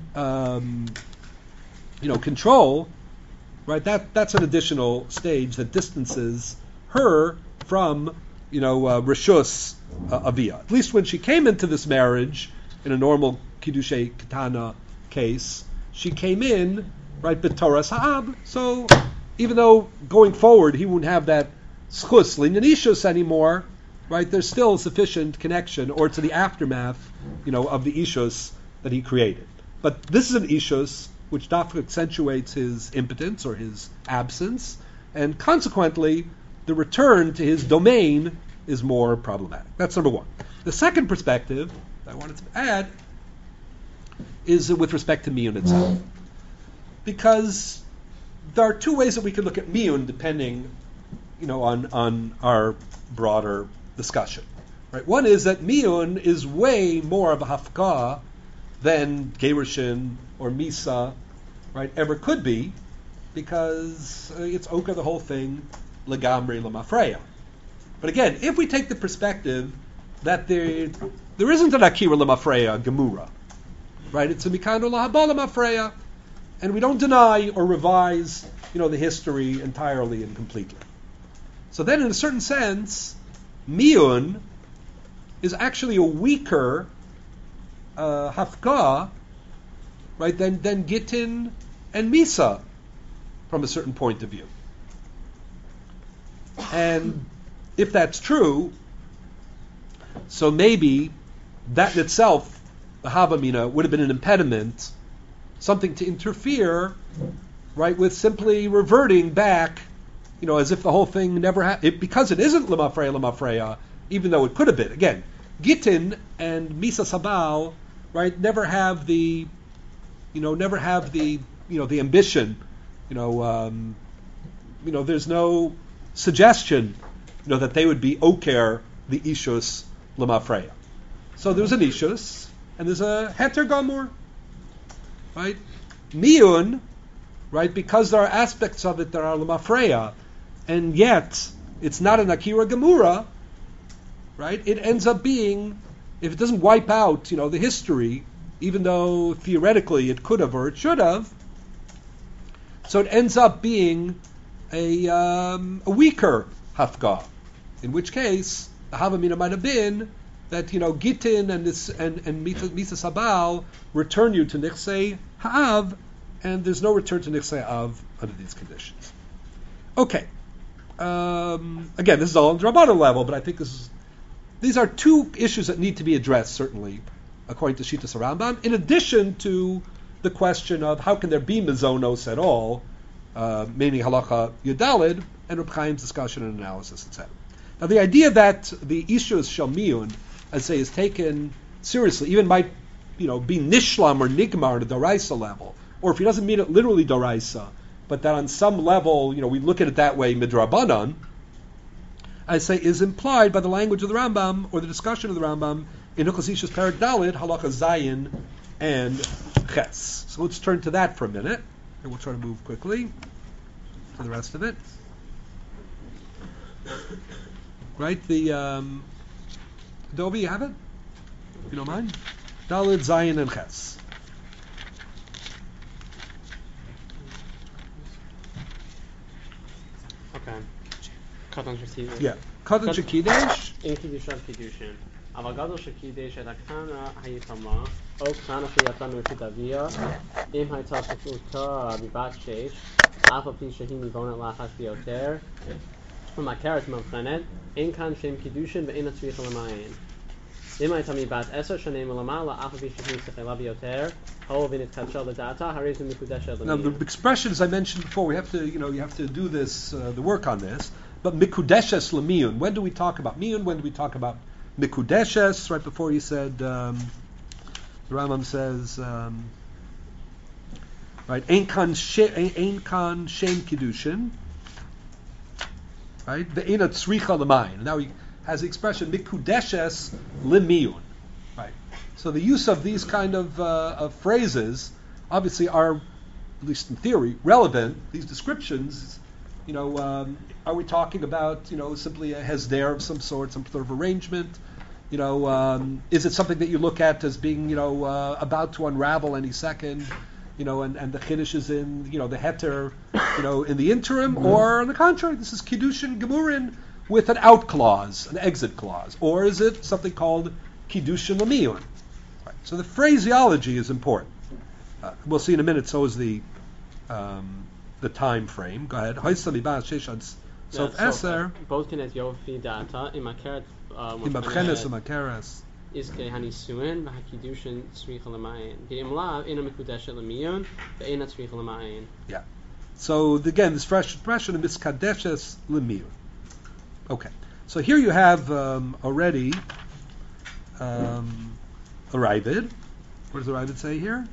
control, right, that's an additional stage that distances her from, Rishus Avia. At least when she came into this marriage, in a normal Kiddushay Ketana case, she came in, right, B'Toras Ha'ab. So even though going forward he won't have that schus linyanishus anymore, right, there's still sufficient connection, or to the aftermath, of the ishus that he created. But this is an ishus which dafka accentuates his impotence or his absence, and consequently, the return to his domain is more problematic. That's number one. The second perspective I wanted to add is with respect to miyun itself. Because there are two ways that we can look at miyun depending, on our broader discussion. Right? One is that miyun is way more of a hafka than gerushin or misa, right, ever could be, because it's oka the whole thing, legamri lamafreya. But again, if we take the perspective that there isn't an akira lamafreya gemura, right, it's a mikando lahaba lamafreya, and we don't deny or revise, the history entirely and completely. So then, in a certain sense, miyun is actually a weaker hafka, right, than gittin and misa, from a certain point of view. And if that's true, so maybe that in itself, the havamina, would have been an impediment, something to interfere, right, with simply reverting back, as if the whole thing never happened, because it isn't lemafreya, even though it could have been. Again, gittin and misa sabal, right, never have the ambition, there's no suggestion, that they would be oker the ishus lemafreya. So there's an ishus and there's a heter gamur, right? Miyun, right? Because there are aspects of it that are lemafreya, and yet it's not an akira gemura, right? It ends up being, if it doesn't wipe out, the history, even though theoretically it could have or it should have, so it ends up being a weaker hafka. In which case, the havamina might have been that gittin and misa sabal return you to nichsei ha'av, and there's no return to nichsei ha'av under these conditions. Okay. Again, this is all on the Rabbanan level, but I think these are two issues that need to be addressed, certainly, according to Shittas Rambam, in addition to the question of how can there be mizonos at all, meaning halacha yudalid, and Reb Chaim's discussion and analysis, etc. Now, the idea that the ishus shel miyun, I say, is taken seriously, even might, be nishlam or nigmar at the doraisa level, or if he doesn't mean it literally doraisa, but that on some level, we look at it that way midrabanan, I say, is implied by the language of the Rambam, or the discussion of the Rambam, in Hilchos Ishus Perek Dalid, halacha zayin and ches. So let's turn to that for a minute, and we'll try to move quickly to the rest of it. Right, Dovi, you have it? If you don't mind. Dalid, zayin, and ches. Okay. Katan Shekidesh. Yeah. Katan Shekidesh. In Kiddushan Kiddushin. אבל גדול שקידש את הקטנה היתמה, או קטנה שיצאה מרשות אביה, אם הייתה שפוטה מבת 6, אף על פי שהיא ניבונת לחש ביותר, ומכרת מבחנת, אין כאן שם קידושין ואין הצריך למעין. אם הייתה מבת 10 שנים ולמעלה, אף על פי שהיא שכלה ביותר, או ונתקדשה לדעתה, הרי זה מקודשת Now למעין. the expression, as I mentioned before, we have to, you have to do this, the work on this, but mikudeshes lemiyun. When do we talk about miyun? When do we talk about mikudeshes? Right before he said, the Rambam says, right, ein kan shem kiddushin, right, ve'ena tzricha l'mayin. Now he has the expression mikudeshes lemiyun, right. So the use of these kind of phrases obviously are, at least in theory, relevant. These descriptions, are we talking about, simply a hesder of some sort, some sort of arrangement? Is it something that you look at as being, about to unravel any second, and the chiddush is in, the heter, in the interim, or on the contrary, this is kiddushin gemurin, with an out clause, an exit clause, or is it something called kiddushin lemiyun? Right. So the phraseology is important. We'll see in a minute. So is the time frame. Go ahead. Sof eser. Both can et yofi data imakeret Imabchenes umakeres. Iske hanisuin v'hakidushin tzricha l'mayin. V'imlav ina mikudeshet l'miyun ve'ina tzricha l'mayin. Yeah. So again, this expression of miskadeshes l'miyun. Okay. So here you have already a Ravid. What does the Ravid say here?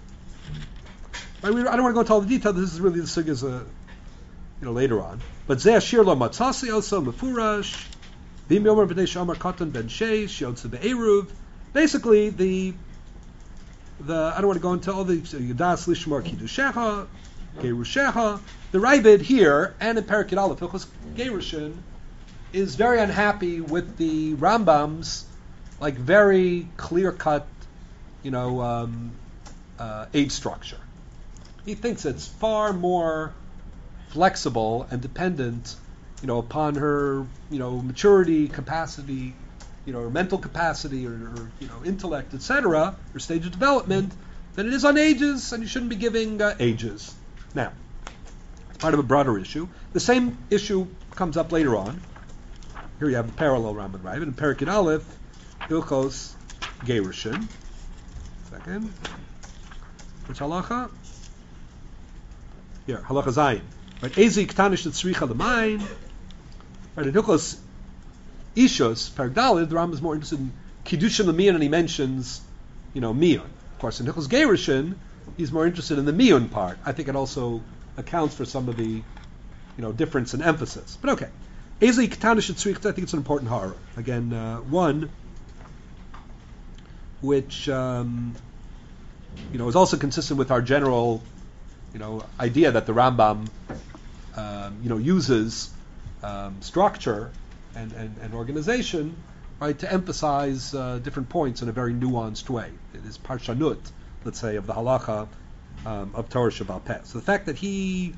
I don't want to go into all the detail. This is really the sugyas, later on. But zeh shir lo matzasi also mefurash. V'im yomer b'nei shamar katan ben sheish yotze be'eruv. Basically, the I don't want to go into all the Yudas lishmar kiddushecha, gerushecha. The Ravid here and in Perek Aleph, Hilchos Gerushin, is very unhappy with the Rambam's very clear-cut, age structure. He thinks it's far more flexible and dependent, upon her, maturity, capacity, her mental capacity, or intellect, etc., her stage of development, than it is on ages, and you shouldn't be giving ages. Now, it's part of a broader issue. The same issue comes up later on. Here you have a parallel Rambam Ravid in Perek Aleph, Hilchos Gerushin. Second. Which halacha? Here, halacha zayin. Right, ezi ktanish tzricha l'mayin. Right, in Hilchos Ishus, Perek Daled, the Rambam is more interested in kiddushin l'miyun, and he mentions, miyun. Of course, in Hilchos Gerushin, he's more interested in the miyun part. I think it also accounts for some of the, difference in emphasis. But okay. Ezi ktanish tzricha, I think it's an important hara. Again, one which is also consistent with our general, idea that the Rambam, uses structure and organization, right, to emphasize different points in a very nuanced way. It is parshanut, let's say, of the halacha of Torah Sheba'al Peh. So the fact that he,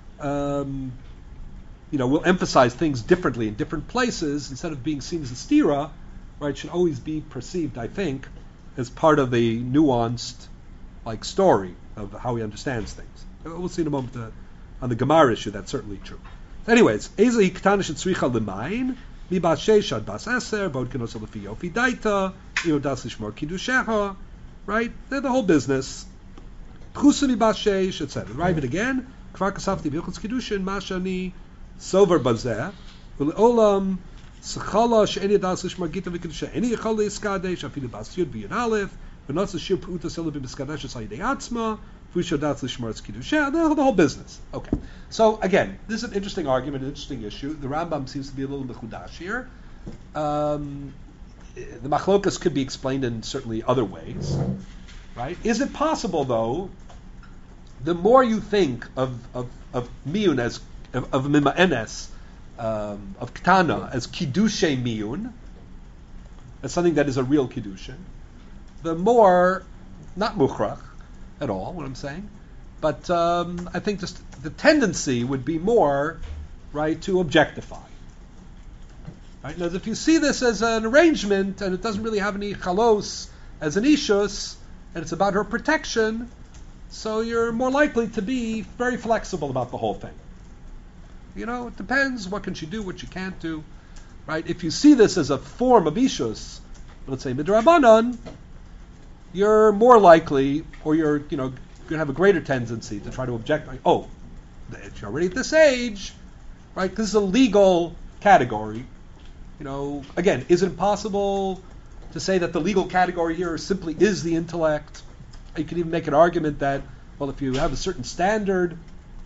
will emphasize things differently in different places instead of being seen as a stira, right, should always be perceived, I think, as part of the nuanced, story of how he understands things. We'll see in a moment on the Gemara issue. That's certainly true. Anyways, Ezi Ktanish and Tzricha L'mayin, Mi Bas Sheish Ad Bas Eser, Bod Kenos Lefi Yofi Daita, Io Das Lishmor Kiddushecha, right? They're the whole business. Tchusa Mi Bas Sheish, etc. Right, but again, Kvar Kasafti B'Hilchos Kiddushin, Mashani Sover Bazeh, V'Olam S'chala She'eni Das Lishmor Gita V'Kiddushe, Eni Yechol Le'Iskadesh, Afilu Bas Yud V'Yud Aleph, V'Notz Shir P'uta Selubim B'Skadesh S'Ayidei Atzma, the whole business. Okay. So again, this is an interesting argument, an interesting issue. The Rambam seems to be a little mechudash here. The machlokas could be explained in certainly other ways, right? Is it possible, though, the more you think of miyun as of mima'enes, of ktana as kiddushe miyun, as something that is a real kiddushin, the more not mukhrach at all, what I'm saying, but I think just the tendency would be more, right, to objectify. Right? Now, if you see this as an arrangement and it doesn't really have any chalos as an ishus, and it's about her protection, so you're more likely to be very flexible about the whole thing. It depends. What can she do? What she can't do? Right? If you see this as a form of ishus, let's say midrabanan, you're more likely, or you're, going to have a greater tendency to try to object. You're already at this age, right? This is a legal category. Again, is it possible to say that the legal category here simply is the intellect? You could even make an argument that, well, if you have a certain standard,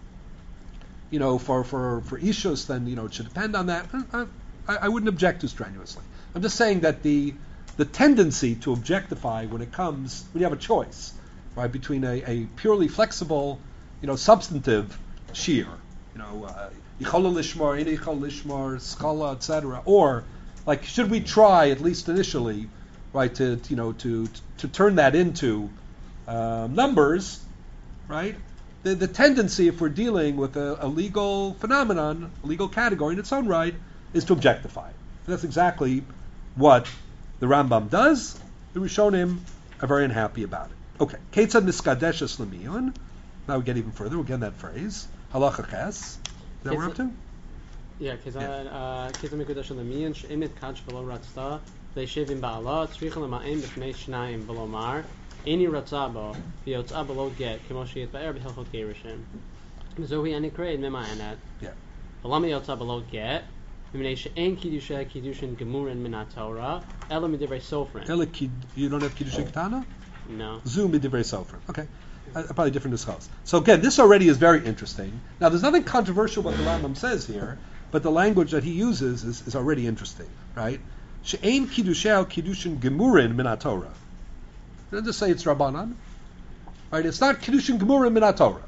for ishus, then, it should depend on that. I wouldn't object too strenuously. I'm just saying that the tendency to objectify when you have a choice, right, between a purely flexible, substantive shear, yichol lishmar, ina yichol lishmar, skala, etc., or should we try at least initially, right, to turn that into numbers, right? The tendency, if we're dealing with a legal phenomenon, a legal category in its own right, is to objectify. And that's exactly what the Rambam does. The Rishonim are very unhappy about it. Okay, Ketzad Miskadeshes Lemiyun. Now we get even further. We'll get that phrase. Halacha Ches. Is that what we're up to? Yeah, Ketzad Mikudash Lemiyan She'imit Kadsh V'lo Ratzta Le'shiv Im Ba'ala Tzricha L'ma'im B'fnei Shnayim V'lomar Ini Ratzabo V'yotzah B'lo Get Kimo She'yitba'er B'Hilchot Gerushin Zohi Ani Kreid Mema Enet Yeah. V'lama Yotzah B'lo Get V'mnei She'en Kiddushay Kiddushin Gemurin Min HaTorah Ela Midivrei Sofrim. You don't have Kiddushin Ketana? No. Zu Midivrei Sofrim. Okay. Probably different nuschos. So again, this already is very interesting. Now, there's nothing controversial what the Rambam says here, but the language that he uses is already interesting, right? She'ein Kiddushay Kiddushin Gemurin Min HaTorah. Doesn't just say it's Rabbanan, right? It's not Kiddushin Gemurin Min HaTorah.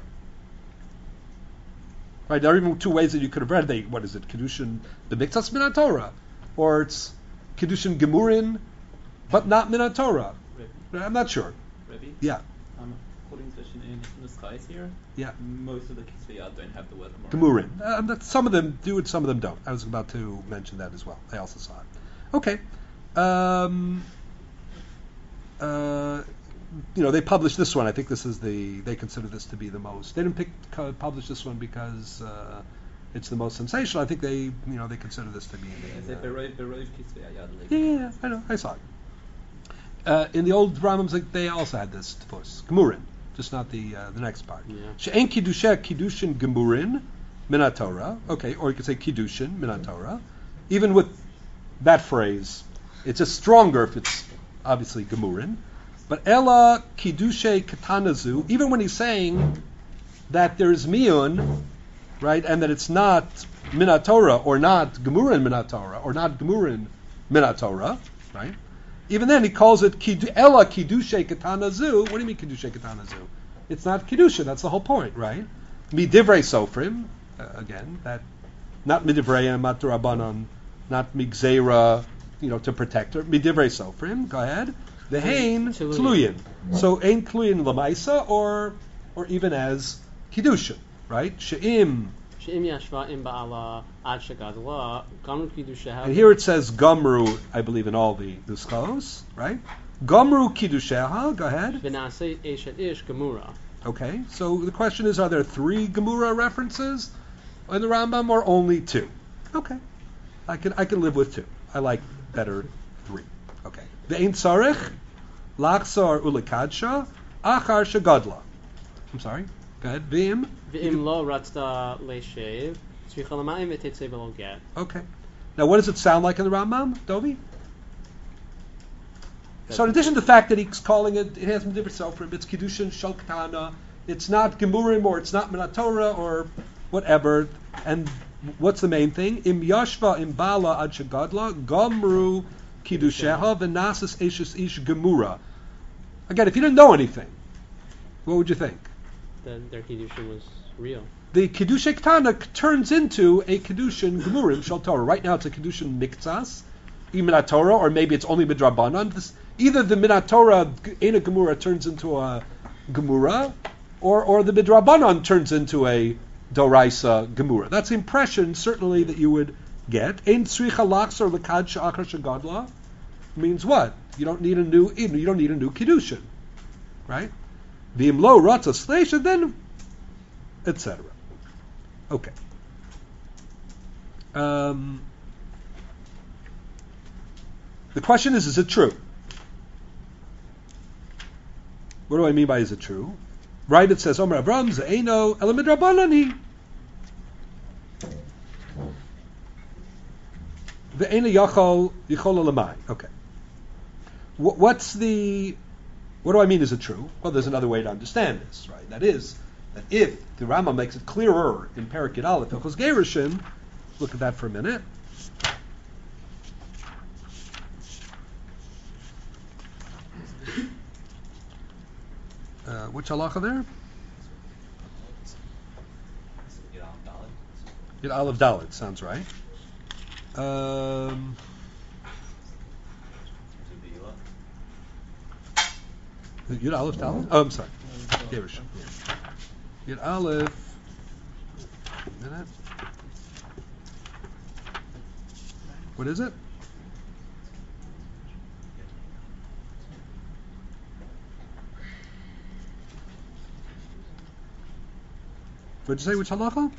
Right, there are even two ways that you could have read it. What is it? Kiddushin b'miktzas min HaTorah, or it's Kiddushin gemurin, but not min HaTorah. I'm not sure. Rabbi? Yeah. According to in the skies here, Yeah. most of the Kisveyah don't have the word Gemurin. Some of them do and some of them don't. I was about to mention that as well. I also saw it. Okay. They published this one. I think this is they consider this to be the most. They didn't publish this one because it's the most sensational. I think they consider this to be. Yeah, I know. I saw it. In the old Rambams, they also had this tefus gemurin, just not the next part. She'en kiddushin gemurin min HaTorah. Okay, or you could say kiddushin min HaTorah. Even with that phrase, it's just stronger if it's obviously gemurin. But Ella Kiddushay Katanazu, even when he's saying that there's miyun, right, and that it's not min HaTorah or not gemurin min HaTorah or not gemurin min HaTorah, right? Even then he calls it Ella Kiddushay Katanazu. What do you mean Kiddushay Katanazu? It's not Kiddusha, that's the whole point, right? Midivrei Sofrim, again, that not Midivrei Maturabanan, not Migzera, to protect her. Midivrei Sofrim, go ahead. The Hain Tluyin. So Ein Tluyin Lamaisa or even as Kiddushin, right? She'im Yashva Im Ba'ala Ad Shegadla Gamru Kiddusheha. And here it says Gamru, I believe in all the nuschos, right? Gamru Kiddusheha, go ahead. V'nasei Eshet Ish Gemura. Okay, so the question is, are there 3 Gemura references in the Rambam or only 2? Okay, I can live with 2. I like better 3. Okay. The Ein Tzarech Lachzor Ulekadsha Achar Shegadla. I'm sorry. Go ahead. V'im Lo Ratzta Le'shev Tzricha L'mayim V'tetzei V'lo Get. Okay. Now, what does it sound like in the Rambam, Dovi? So, in addition to the fact that he's calling it has some different sofrim, it's Kiddushin Shel Ketana, it's not Gemurim or it's not Min HaTorah or whatever. And what's the main thing? Im Yashva Im Bala Ad Shegadla Gamru Kiddusheha V'nasis Eshes Ish Gemura. Again, if you didn't know anything, what would you think? That their Kiddushin was real. The Kiddushin Ketana turns into a Kiddushin Gemurim Shel Torah. Right now it's a Kiddushin Miktzas, Min HaTorah, or maybe it's only Midrabanan. Either the Min HaTorah Eina Gemura turns into a Gemura, or the Midrabanan turns into a Doraisa Gemura. That's the impression, certainly, that you would get. Ein tzricha lachzor l'kadsha achar shegadla means what? You don't need a new Kiddushin, right? V'im lo ratza sleisha, then, etc. Okay. The question is it true? What do I mean by is it true? Right, it says, Omer Avram ze'eno elamid rabbanani. Ve'ena yachol lamai. Okay. What do I mean is it true? Well, there's another way to understand this, right? That is, that if the Rambam makes it clearer in Perek Yud Aleph, Hilchos Gerushin, look at that for a minute. Which halacha there? Yud Aleph Dalet, sounds right. Yud Aleph Dalet? Oh, I'm sorry. Gerushin. Yud Aleph. Minute. What is it? What did you say? Which halacha?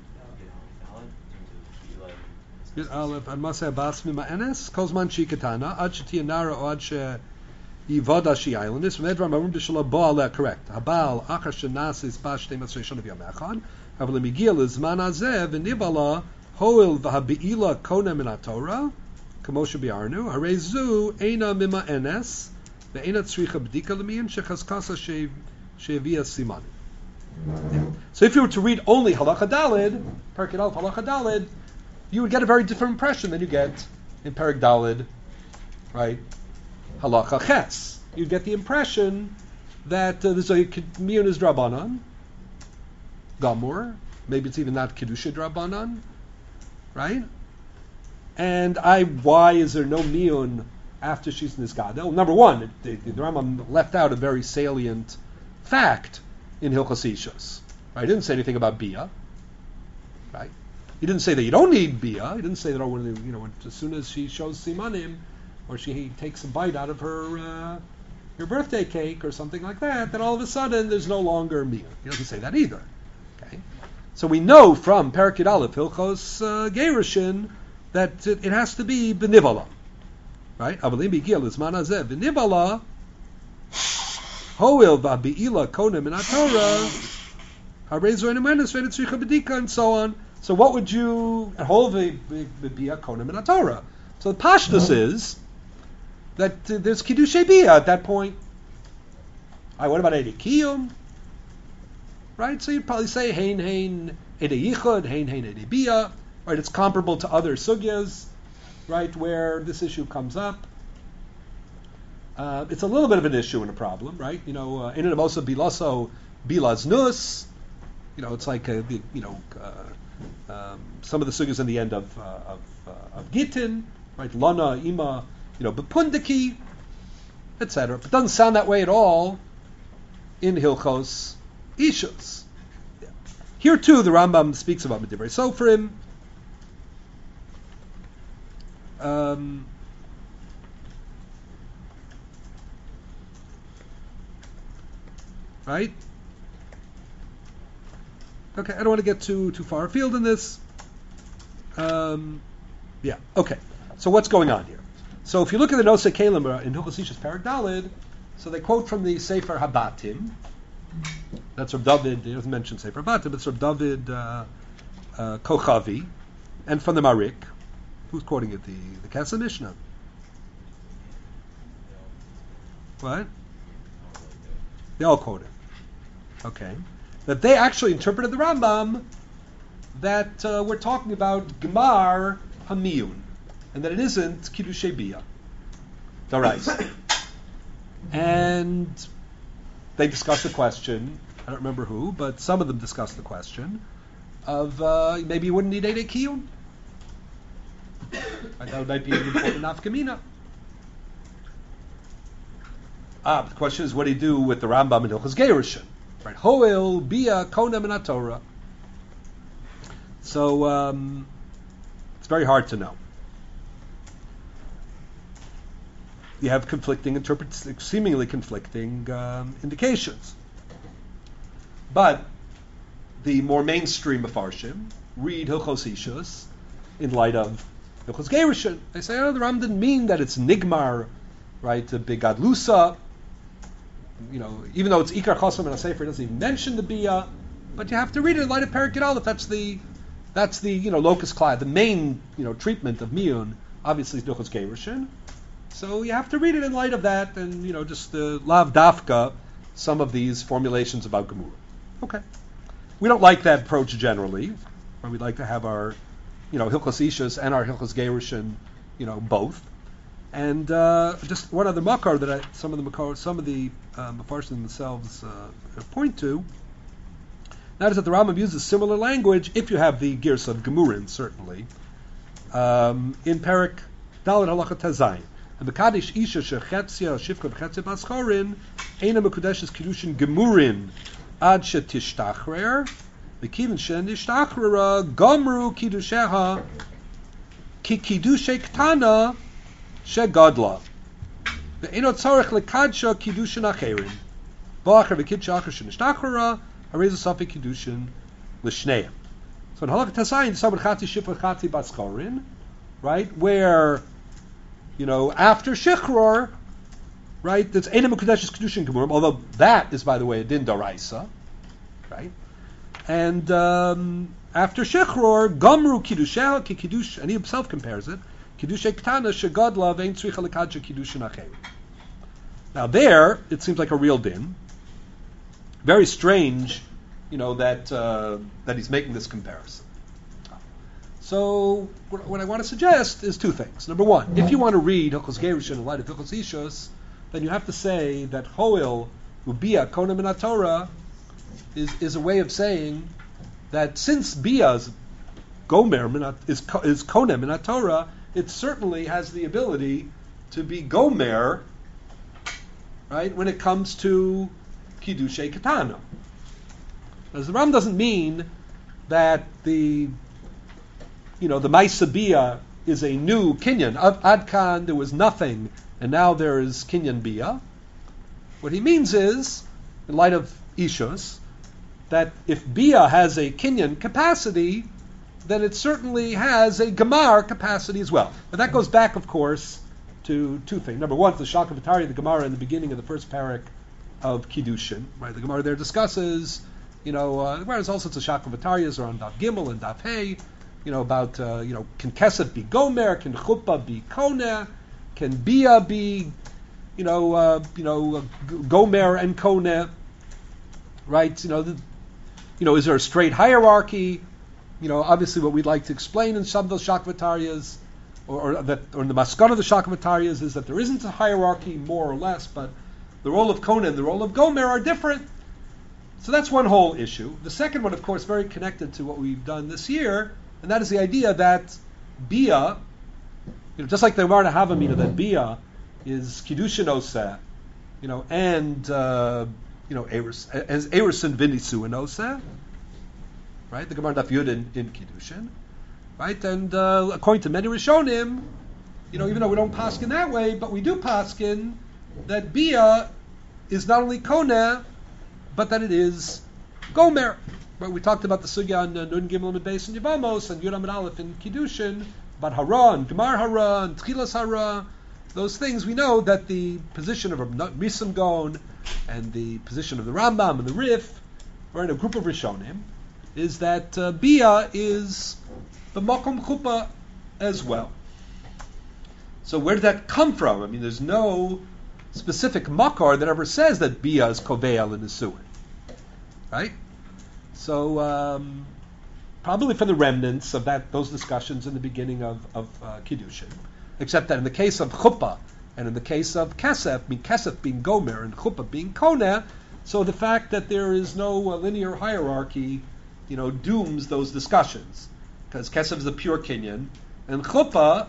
Yud Aleph ad maseh bas mima enes kozman shikatana ad shetiya nara o ad she yivoda she islandis v'medvar marum d'shala bo aleh. Correct. Habal achar shenasis bas shtei masrei shon of yom echad aval emigia lezman hazeh v'nibala hoil v'habeila kona min haTorah kamo shebiarnu harei zu eina mima enes ve'eina tzricha b'dika l'miyin shechazkasa she'evia simani. So if you were to read only halacha dalid, Perek Aleph halacha dalid, you would get a very different impression than you get in Perek Dalid, right? Halacha ches. You'd get the impression that there's a miyun is drabanan, gamur. Maybe it's even not kedusha drabanan, right? And why is there no miyun after she's nisgada? Well, number one, the Rambam left out a very salient fact in Hilchos Ishus. Right? He didn't say anything about bia, right? He didn't say that you don't need bia. He didn't say that as soon as she shows simanim, or she takes a bite out of her birthday cake or something like that, then all of a sudden there's no longer bia. He doesn't say that either. Okay, so we know from Perek Yud Aleph Hilchos Gerushin that it has to be b'nivala, right? Avalim b'gil izman hazeh b'nivala hoil v'beila konem min haTorah harei zu eina menes ve'eina tzricha b'dika, and so on. So what would you hold the bia konem in Torah? So the pashtus is that there's kiddushay bia at that point. What about Eidei Kiyum? Right? So you'd probably say hein Eidei Yichud, hein Eidei Bia. Right? It's comparable to other sugyas, right, where this issue comes up. It's a little bit of an issue and a problem, right? In an amosa bilaso bilaznus. It's like some of the sugyas in the end of Gittin, right? Lana, Ima, Bepundiki, etc. But it doesn't sound that way at all in Hilchos Ishus. Yeah. Here too, the Rambam speaks about Medivrei Sofrim. Right? Okay, I don't want to get too far afield in this. Okay. So what's going on here? So if you look at the Nosei Kelim in Hilchos Ishus Perek Dalid, so they quote from the Sefer Habatim. That's Rav David. He doesn't mention Sefer Habatim, but it's Rav David Kochavi, and from the Marik. Who's quoting it? The Kesef Mishnah. What? They all quote it. Okay. That they actually interpreted the Rambam that we're talking about Gemar Hamiyun, and that it isn't Kiddushay Bia. Daraisa. And they discussed the question, I don't remember who, but some of them discussed the question of maybe you wouldn't need Eidei Kiyum. That might be an important nafkamina. The question is, what do you do with the Rambam in Hilchos Gerushin? Right, Hoel Bia Konem min haTorah. So it's very hard to know. You have seemingly conflicting indications. But the more mainstream Mefarshim read Hilchos Ishus in light of Hilchos Gerushin. They say, the Rambam didn't mean that it's Nigmar, right, the Bigadlusa. Even though it's Ikar Chosam and a Sefer, it doesn't even mention the Bia, but you have to read it in light of Perek Yud Aleph. That's the locus clad, the main treatment of Miyun, obviously is Hilchos Gerushin. So you have to read it in light of that, and just the Lav Dafka, some of these formulations about Gemura. Okay, we don't like that approach generally, but we'd like to have our Hilchos Ishus and our Hilchos Gerushin, both. And just one other makar that some of the Mefarshim themselves point to. That is that the Rambam uses similar language if you have the Girsa of Gemurin, certainly, in Perek Daled Halacha Tazayin. And Mekadesh Isha Shechetzia Shivka V'Chetzia Baschorin Eina Mekudeshes Kiddushin Gemurin Ad Shetishtacher V'Kivin Shenishtacherera Gomru Kiddusheha ki kiddushay ktana shegadla. Ve'eno tzorech lekadsha kiddushin acherim. Ba'acher v'kidsha acher shenishtakara hareza safi kiddushin l'shneim. So in halakha tasayin, sabad chati shifra chati baskarin, right, where, after shichror, right, that's enem ukudeshes kiddushin gemurim, although that is, by the way, a din daraisa, right, and after shichror, gamru kiddusheha ki kiddush, and he himself compares it, kiddushay ktana shegadla ve'en tzricha lekadsha kiddushin acherim. Now there, it seems like a real din. Very strange, that he's making this comparison. So what I want to suggest is two things. Number one, if you want to read Hilchos Gerushin in light of Hilchos Ishus, then you have to say that Hoil Ubia Kona Min HaTorah is a way of saying that since Bia is Gomer is Kona Min HaTorah, it certainly has the ability to be Gomer, right, when it comes to Kiddushay Katana. As the Ram doesn't mean that the Maisa Bia is a new Kinyan. Adkan, there was nothing, and now there is Kinyan Bia. What he means is, in light of Ishus, that if Bia has a Kinyan capacity, then it certainly has a Gemar capacity as well. But that goes back, of course, to two things. Number one, the Shaka V'Tari, the Gemara in the beginning of the first parak of Kiddushin. Right? The Gemara there discusses, the Gemara has all sorts of Shaka V'Tarias are on Daf Gimel and Daf Hey, about, can Kesef be Gomer, can Chuppah be Koneh, can Bia be, Gomer and Koneh, right? Is there a straight hierarchy? Obviously what we'd like to explain in some of those Shaka V'Tarias, or in the Maskana of the Shaka V'Tarias is that there isn't a hierarchy, more or less, but the role of Koneh and the role of Gomer are different. So that's one whole issue. The second one, of course, very connected to what we've done this year, and that is the idea that Bia, just like the Gemara Havamina, that Bia is Kiddushin Oseh, and as Eris and Vinisu and Oseh, right? The Gemara Daf Yud in Kiddushin, right? And according to many Rishonim, even though we don't paskin that way, but we do paskin that Bia is not only Koneh, but that it is Gomer. Right? We talked about the sugya on Nun Gimel and Beis and Yevamos and Yud Amid Aleph in Kiddushin, about Hara and Gemar Hara and Tchilas Hara. Those things we know that the position of Risam Gon and the position of the Rambam and the Rif, or in a group of Rishonim, is that Bia is the Makom Chuppah as well. So where did that come from? I mean, there's no specific makar that ever says that Bia is Koveil in the Nisuin. Right? So probably for the remnants of those discussions in the beginning of Kiddushin. Except that in the case of Chuppah and in the case of Kesef, Kesef being Gomer and Chuppah being Koneh, so the fact that there is no linear hierarchy, dooms those discussions. Because Kesef is a pure Kinyan, and Chuppah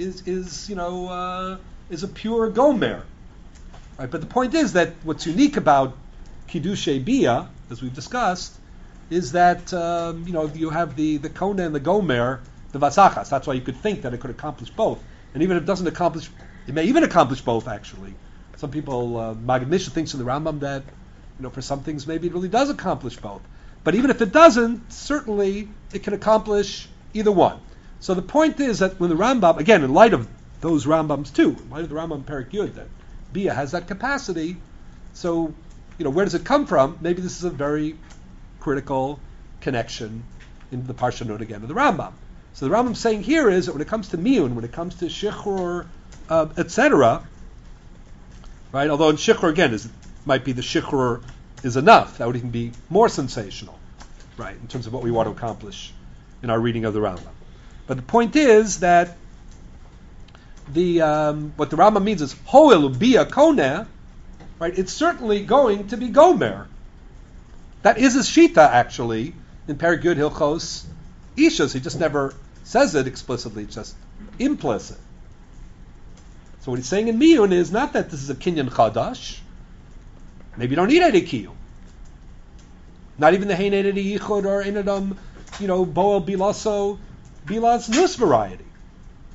is a pure Gomer. Right? But the point is that what's unique about Kiddushay Bia, as we've discussed, is that you have the Koneh and the Gomer, the Vasachas. That's why you could think that it could accomplish both. And even if it doesn't accomplish, it may even accomplish both. Actually, some people, Maggid Mishneh thinks in the Rambam that for some things maybe it really does accomplish both. But even if it doesn't, certainly it can accomplish either one. So the point is that when the Rambam, again, in light of those Rambams too, in light of the Rambam Perek Yud, that Bia has that capacity. So where does it come from? Maybe this is a very critical connection in the Parsha Nun again of the Rambam. So the Rambam saying here is that when it comes to Miyun, when it comes to Shichror, etc., right? Although in Shichror again might be the Shichror is enough. That would even be more sensational, right? In terms of what we want to accomplish in our reading of the Rambam. But the point is that what the Rambam means is Hoel Bia Koneh, right? It's certainly going to be Gomer. That is his shita actually in Perek Yud Hilchos Ishus. He just never says it explicitly; it's just implicit. So what he's saying in Miyun is not that this is a Kinyan Chadash. Maybe you don't need Eidei Kiyum. Not even the Hein Eidei Yichud or Ein Adam, Boel Bilaso, Bilas Nus variety.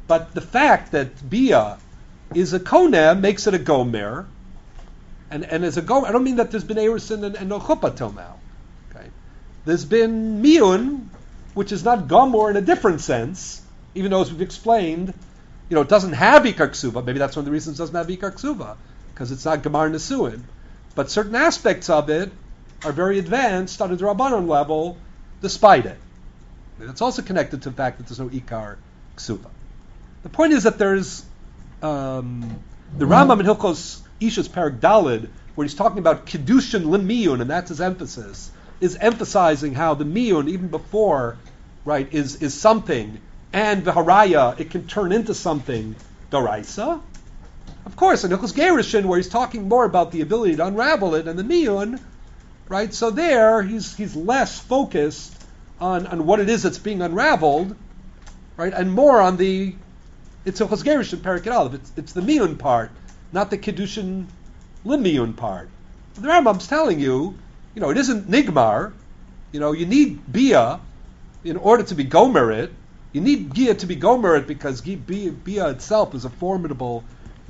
But the fact that Bia is a Koneh makes it a Gomer. And as a Gomer, I don't mean that there's been Erusin and no Chuppah till now. Okay? There's been Miyun, which is not Gomor in a different sense, even though, as we've explained, it doesn't have Ikar Ksuva. Maybe that's one of the reasons it doesn't have Ikar Ksuva, because it's not Gemar Nesuin. But certain aspects of it are very advanced on a Rabbanon level, despite it. And it's also connected to the fact that there's no Ikar Ksuva. The point is that there's the Rambam in Hilchos Ishus Perek Dalid, where he's talking about Kiddushin Limiyun, and that's his emphasis, is emphasizing how the Miyun, even before, right, is something, and the Haraya, it can turn into something Doraisa. Of course, in Hilchos Gerushin, where he's talking more about the ability to unravel it, and the Miyun, right, so there he's less focused on what it is that's being unraveled, right, and more on it's Hilchos Gerushin Perek Aleph. It's the Miyun part, not the Kiddushin Limiyun part. The Rambam's telling you, it isn't Nigmar. You need Bia in order to be Gomer it. You need Gia to be Gomer it because Bia itself is a formidable,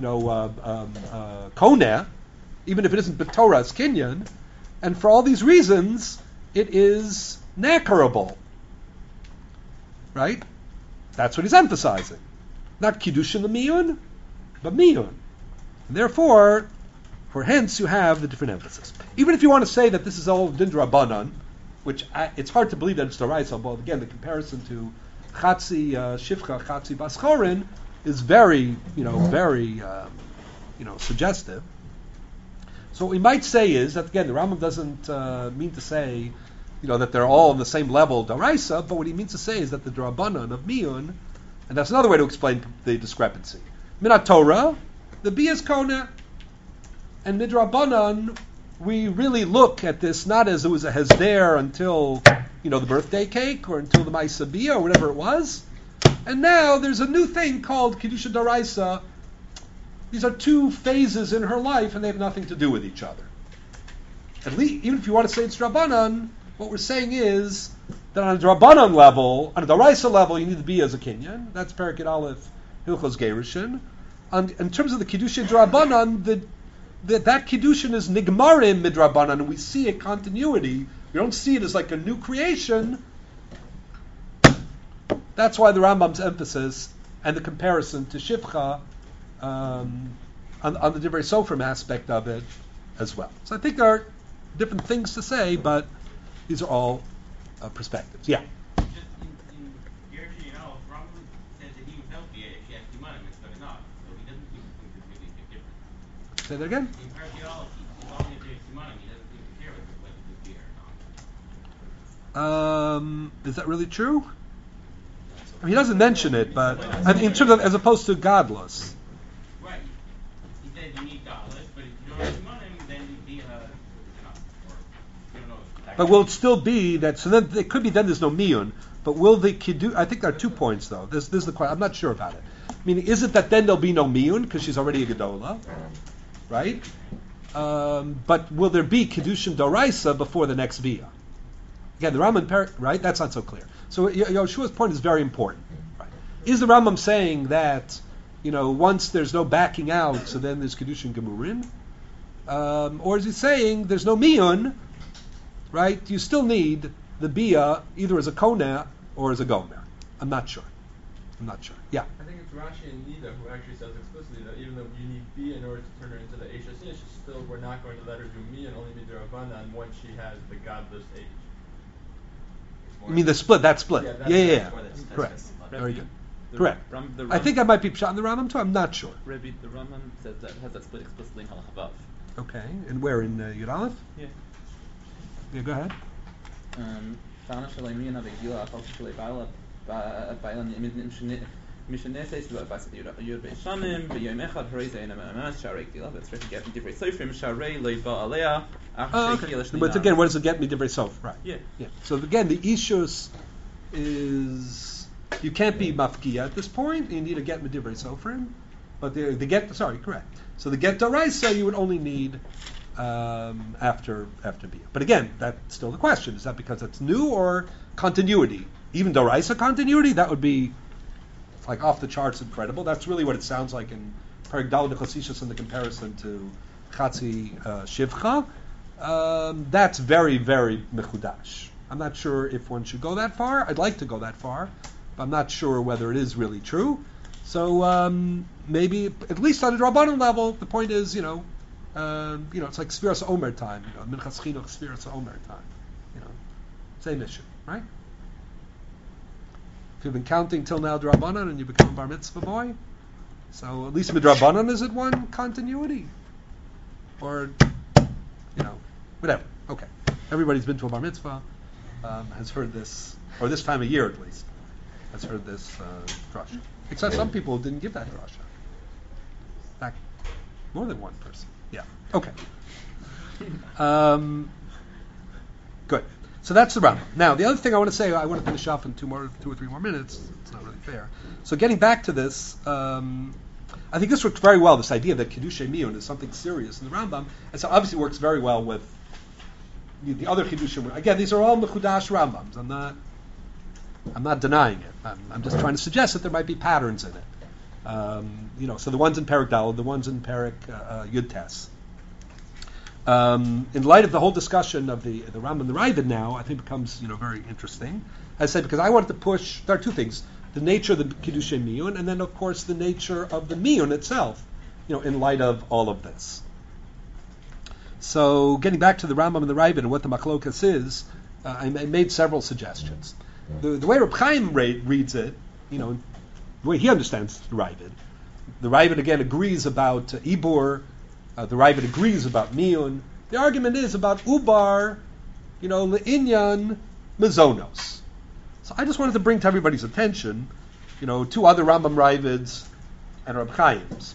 Koneh, even if it isn't B'Torah's Kinyan. And for all these reasons, it is Nakarable. Right? That's what he's emphasizing. Not Kiddushin Limiyun, but Miyun. And therefore, hence you have the different emphasis. Even if you want to say that this is all Din Rabbanan, which it's hard to believe that it's D'Oraisa, but again, the comparison to Chatzi Shivcha, Chatzi Baschorin is very suggestive. So what we might say is that, again, the Rambam doesn't mean to say, that they're all on the same level D'Oraisa, but what he means to say is that the D'Rabbanan of Miyun, and that's another way to explain the discrepancy. Minat Torah, the Bia is Koneh, and Midrabanan, we really look at this not as it was a Hesder until, the birthday cake, or until the Maisa Bia, or whatever it was. And now there's a new thing called Kiddusha D'Oraisa. These are two phases in her life, and they have nothing to do with each other. At least, even if you want to say it's Rabbanan, what we're saying is that on a Rabbanan level, on a D'Oraisa level, you need to be as a Kinyan. That's Perek Aleph, Hilchos Gerushin. In terms of the Kiddushin D'Rabbanan, that Kiddushin is Nigmarim Midrabanan, and we see a continuity. We don't see it as like a new creation. That's why the Rambam's emphasis and the comparison to Shivcha on the Divrei Sofrim aspect of it as well. So I think there are different things to say, but these are all perspectives. Yeah? Just in Gerushin, Rambam says that he would help you if she has Kimanim, it's not enough. So he doesn't seem to think there's really a big difference. Say that again? In Perek, as long as there's Kimanim, he doesn't seem to care whether it's Bia or not. Is that really true? I mean, he doesn't mention it, but in terms of as opposed to godless. Right. He said you need godless, but if you don't have Kimanim, then Bia is enough. Or you don't know. But will it still be that? So then it could be then there's no miyun. But will the kiddu? I think there are 2 points though. This is the question. I'm not sure about it. Meaning, is it that then there'll be no miyun because she's already a gedola, right? But will there be kiddushin doraisa before the next bia? Again, the Rambam, right? That's not so clear. So Yeshua's point is very important. Right? Is the Rambam saying that once there's no backing out, so then there's kiddushin gemurin, or is he saying there's no miyun? Right? You still need the bia either as a koneh or as a gomer. I'm not sure. Yeah. I think it's Rashi and Nida who actually says explicitly that even though you need bia in order to turn her into the Eishes Ish, still we're not going to let her do mi and only Midrabanan once she has the godless age. You mean the split? That split? Yeah. That's Correct. Very good. The Correct. The I think I might be shot in the Rambam too. I'm not sure. Rabbi, the Rambam says that has that split explicitly in Halachavav. Okay. And where in Yud Aleph? Yeah. Yeah. Go ahead. משנעשייס יוד בישנים ביום אחד הרי זה אינה ממש שערי גדילה וצריך לגעת מדברי סופרים שערי לא יבוא עליה אך שגילה שנייה. But again, what does it get me divrei sof? Right. Yeah. So again, the ishus is you can't be mafkiya at this point. You need to get divrei sofrim, but the get correct. So the get daraisa you would only need after bia. But again, that's still the question: is that because it's new or continuity? Even daraisa continuity, that would be It's like off the charts incredible. That's really what it sounds like in Perek Daled Chasishus in the comparison to Chatzi Shivcha. That's very, very mechudash. I'm not sure if one should go that far. I'd like to go that far, but I'm not sure whether it is really true. So maybe, at least on a Rabbanan level, the point is, it's like Sfiras Omer time, Minchas Chinuch, Sfiras Omer time, same issue, right? If you've been counting till now Rabbanan and you become a Bar Mitzvah boy, so at least Midrabanan is it one continuity, or whatever. Okay, everybody's been to a Bar Mitzvah, has heard this, or this time of year at least, has heard this drasha. Except some people didn't give that drasha. In fact, more than one person. Yeah. Okay. Good. So that's the Rambam. Now, the other thing I want to say, I want to finish off in 2 or 3 more minutes. It's not really fair. So getting back to this, I think this works very well, this idea that Kiddushay Miyun is something serious in the Rambam. And so obviously works very well with the other Kiddushim. Again, these are all Mechudash Rambams. I'm not denying it. I'm just trying to suggest that there might be patterns in it. So the ones in Perek Daled, the ones in Perek Yud Tes. In light of the whole discussion of the Rambam and the Ravid now, I think becomes very interesting. As I said, because I wanted to push. There are two things: the nature of the Kiddushay Miyun, and then of course the nature of the Miyun itself. In light of all of this. So getting back to the Rambam and the Ravid and what the Machlokas is, I made several suggestions. The way Reb Chaim reads it, the way he understands the Ravid again agrees about Ibur, the Ravid agrees about Miyun. The argument is about Ubar, Le'inyan Mizonos. So I just wanted to bring to everybody's attention, 2 other Rambam Ravids and Reb Chaim's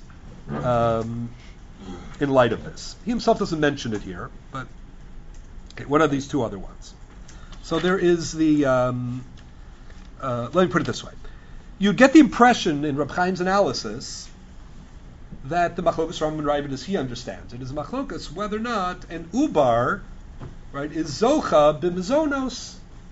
in light of this. He himself doesn't mention it here, but one of these 2 other ones. So there is the, let me put it this way. You get the impression in Reb Chaim's analysis that the Machlokas Rambam and Ravid as he understands it is Machlokas whether or not an Ubar, right, is Zocha b'Mizonos.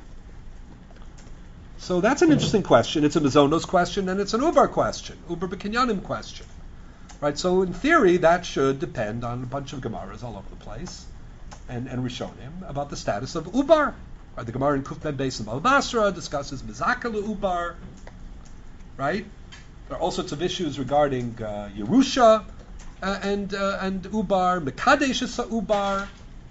So that's an interesting question. It's a Mizonos question and it's an Ubar question, Ubar b'Kinyanim question. Right, so in theory that should depend on a bunch of Gemaras all over the place and Rishonim about the status of Ubar. The Gemara in Kuf Ben Beis Al Basra discusses Mizaka Ubar, right? There are all sorts of issues regarding Yerusha and Ubar, Mekadesh Ubar,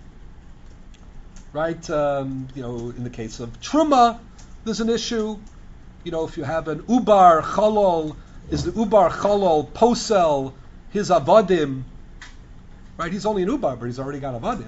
right? In the case of Truma, there's an issue. If you have an Ubar Chalol, is the Ubar Chalol Posel his Avadim, right? He's only an Ubar, but he's already got Avadim.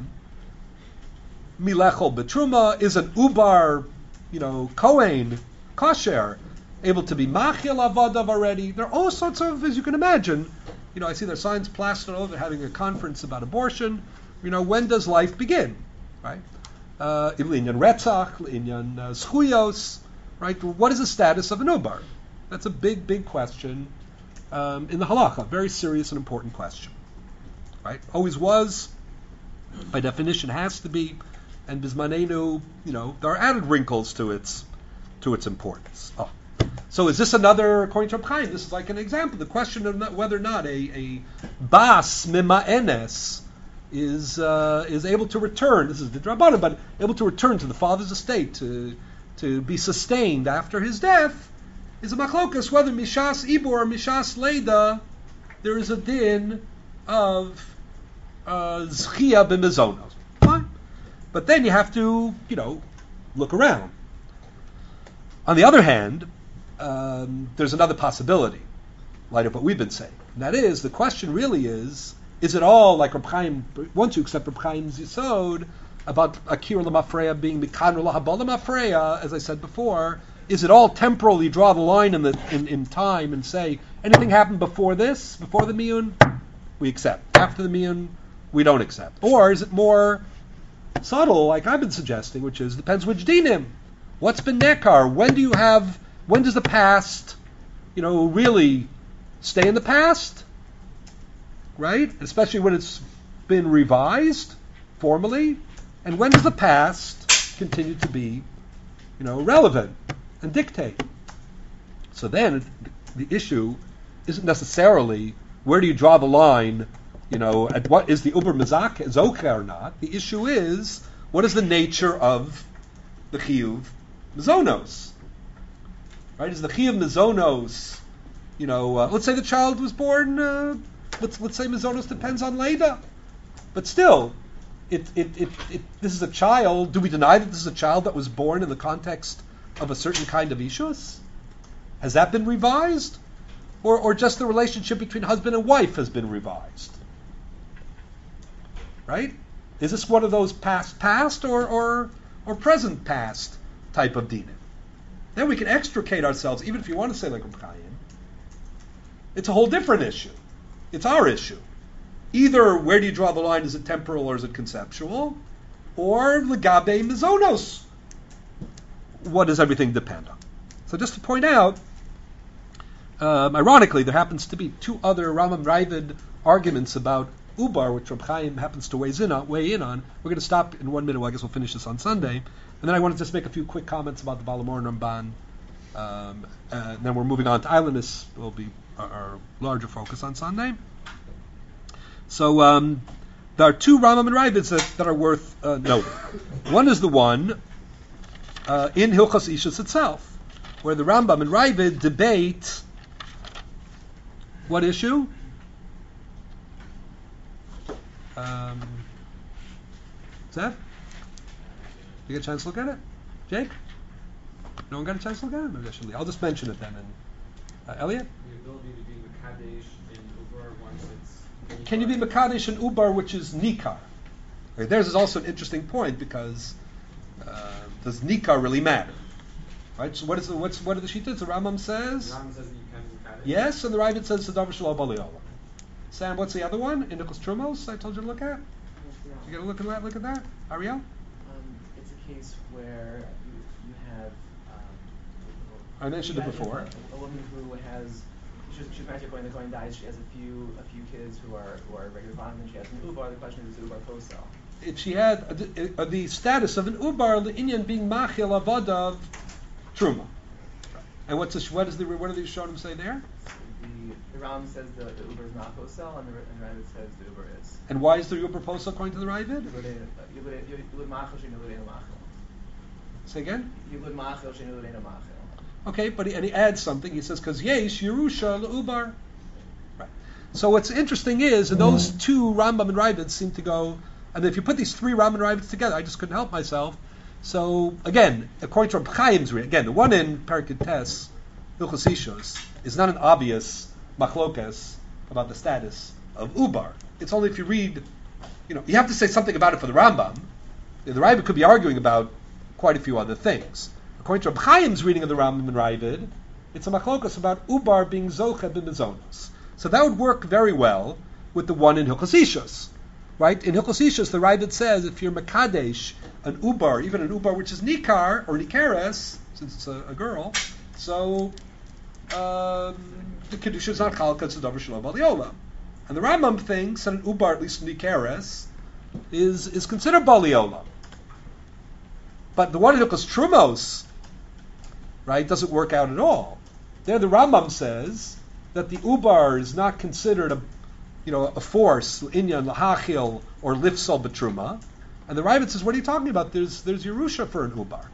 Milechol Betruma is an Ubar, Kohen, Kosher, able to be Machil Avadav already. There are all sorts of, as you can imagine, I see their signs plastered all over having a conference about abortion. When does life begin, right? Inyan Retzach, Inyan Schuyos, right? What is the status of an Ubar? That's a big, big question in the Halacha. Very serious and important question, right? Always was, by definition has to be. And Bismanenu, there are added wrinkles to its importance. Oh. So is this another, according to Reb Chaim, this is like an example. The question of whether or not a bas mima'enes is able to return, this is the Drabanan, but able to return to the father's estate, to be sustained after his death, is a machlokas, whether mishas ibur or mishas leida, there is a din of zchia b'mizonos. Fine. But then you have to, look around. On the other hand, there's another possibility, in light of what we've been saying. And that is, the question really is it all like Reb Chaim, once you accept Reb Chaim's Yisod, about Akira L'Mafreya being Mikanra L'Habal L'Mafreya, as I said before, is it all temporal? You draw the line in time and say, anything happened before this, before the Miyun, we accept. After the Miyun, we don't accept. Or is it more subtle, like I've been suggesting, which is, depends which dinim. What's been nekar? When does the past, really stay in the past? Right? Especially when it's been revised formally. And when does the past continue to be, relevant and dictate? So then, the issue isn't necessarily where do you draw the line, at what is the uber mizak zoka or not. The issue is what is the nature of the chiyuv mizonos, right? Is the chiyuv mizonos, let's say the child was born, let's say mizonos depends on Leda, but still, this is a child. Do we deny that this is a child that was born in the context of a certain kind of ishus? Has that been revised? Or just the relationship between husband and wife has been revised? Right? Is this one of those past or present past type of dinim? Then we can extricate ourselves, even if you want to say like Reb Chaim. It's a whole different issue. It's our issue. Either where do you draw the line? Is it temporal or is it conceptual? Or legabe mizonos. What does everything depend on? So just to point out, ironically, there happens to be two other Rambam Ravid arguments about Ubar, which Reb Chaim happens to weigh in on. We're going to stop in 1 minute. Well, I guess we'll finish this on Sunday. And then I want to just make a few quick comments about the Balamor and Ramban. And then we're moving on to Islandist. Will be our larger focus on Sunday. So there are two Rambam and Ravids that are worth noting. One is the one in Hilchos Ishus itself, where the Rambam and Ravid debate what issue? Zev? You get a chance to look at it? Jake? No one got a chance to look at it? Maybe I should leave. I'll just mention it then. And Elliot? The ability to be Mekadesh in Ubar once it's... Can you be Mekadesh in Ubar, which is Nikar? Okay, theirs is also an interesting point because does Nikar really matter? Right? So what are the Shittas? The Rambam says? The Rambam says that you can be Mekadesh. Yes, and the Ravid says Sadavar Shalom Baliola. Sam, what's the other one? Indicus Trumos, I told you to look at? You got to look at that? Ariel? It's a case where you have... I mentioned it before. A woman who has... She's married to a Kohen dies. She has a few kids who are regular bond, and she has an ubar. The question is ubar kosel. If she had the status of an ubar, the Inyan being machil avodav truma. And what do the Rishonim say there? The Ram says the uber is not kosel, and the Ravid says the uber is. And why is the uber posel according to the Ravid? Say again. Okay, but he adds something. He says, because yesh Yerusha le'ubar. Right. So what's interesting is, and those two Rambam and Ravid seem to go, and if you put these three Rambam and Ravids together, I just couldn't help myself. So, again, according to Reb Chaim's reading, again, the one in Perikut Tes, Hilchos Ishus, is not an obvious machlokas about the status of Ubar. It's only if you read, you have to say something about it for the Rambam. The Ravid could be arguing about quite a few other things. According to Reb Chaim's reading of the Rambam and Ravid, it's a machlokas about Ubar being Zocha b'mizonos. So that would work very well with the one in Hilchos Ishus. Right? In Hilchos Ishus, the Ravid says if you're Mekadesh, an Ubar, even an Ubar which is Nikar, or Nikeres, since it's a girl, so the Kiddush is not Chalka, it's a Davar Shalom Baliola. And the Rambam thinks that an Ubar, at least Nikeres, is considered Baliola. But the one in Hilchos Trumos, right, doesn't work out at all. There the Rambam says that the Ubar is not considered a force, inyan, lahachil, or lifsal betruma, and the Ravid says, what are you talking about? There's Yerusha for an ubar.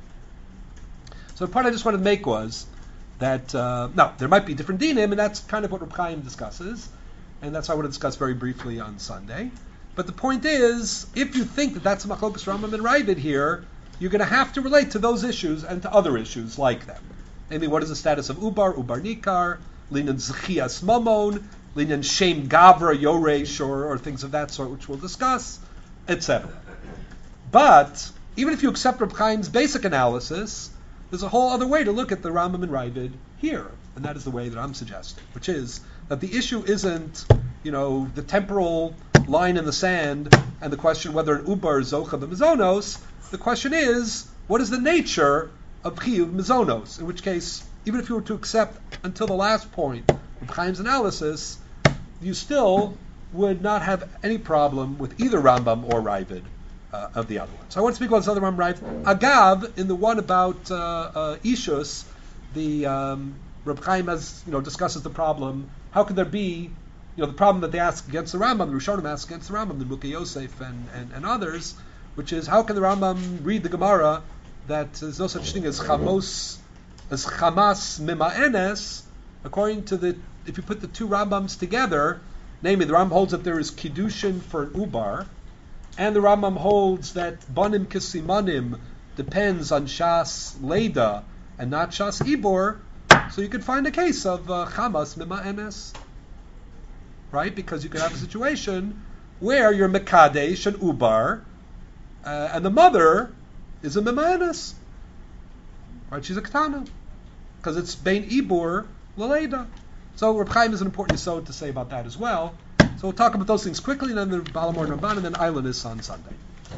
So the point I just wanted to make was that, there might be different dinim, and that's kind of what Reb Chaim discusses, and that's what I want to discuss very briefly on Sunday. But the point is, if you think that that's a machlokas Rambam and Ravid here, you're going to have to relate to those issues and to other issues like them. Namely, what is the status of ubar nikar, linan zchias mamon, Linyan Shem Gavra, Yoresh, or things of that sort, which we'll discuss, etc. But, even if you accept Reb Chaim's basic analysis, there's a whole other way to look at the Rambam and Ravid here, and that is the way that I'm suggesting, which is that the issue isn't, the temporal line in the sand and the question whether an Ubar is Zocha b'mizonos. The question is, what is the nature of Chiyuv mizonos? In which case, even if you were to accept until the last point Reb Chaim's analysis, you still would not have any problem with either Rambam or Ravid of the other one. So I want to speak about this other Rambam Ravid. Agav, in the one about Ishus, the Reb Chaim discusses the problem. How could there be, the problem that they ask against the Rambam, the Rishonim ask against the Rambam, the Mukhe Yosef and others, which is how can the Rambam read the Gemara that there's no such thing as Chamas Mima'enes, according to if you put the two Rambams together, namely the Rambam holds that there is Kiddushin for an Ubar, and the Rambam holds that Banim Kisimanim depends on Shas Leda and not Shas Ibor, so you could find a case of Chamas Mima'enes, right? Because you could have a situation where you're Mekadesh and Ubar, and the mother is a Mima'enes, right? She's a Ketana, because it's Bein Ibor Laleda. So Reb Chaim is an important yesod to say about that as well. So we'll talk about those things quickly, and then the Balamor Ramban, and then Eilan is on Sunday.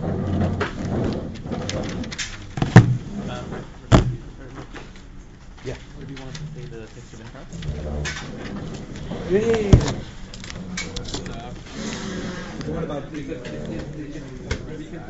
Yeah. Or do you want us to say the text of Yeah. What about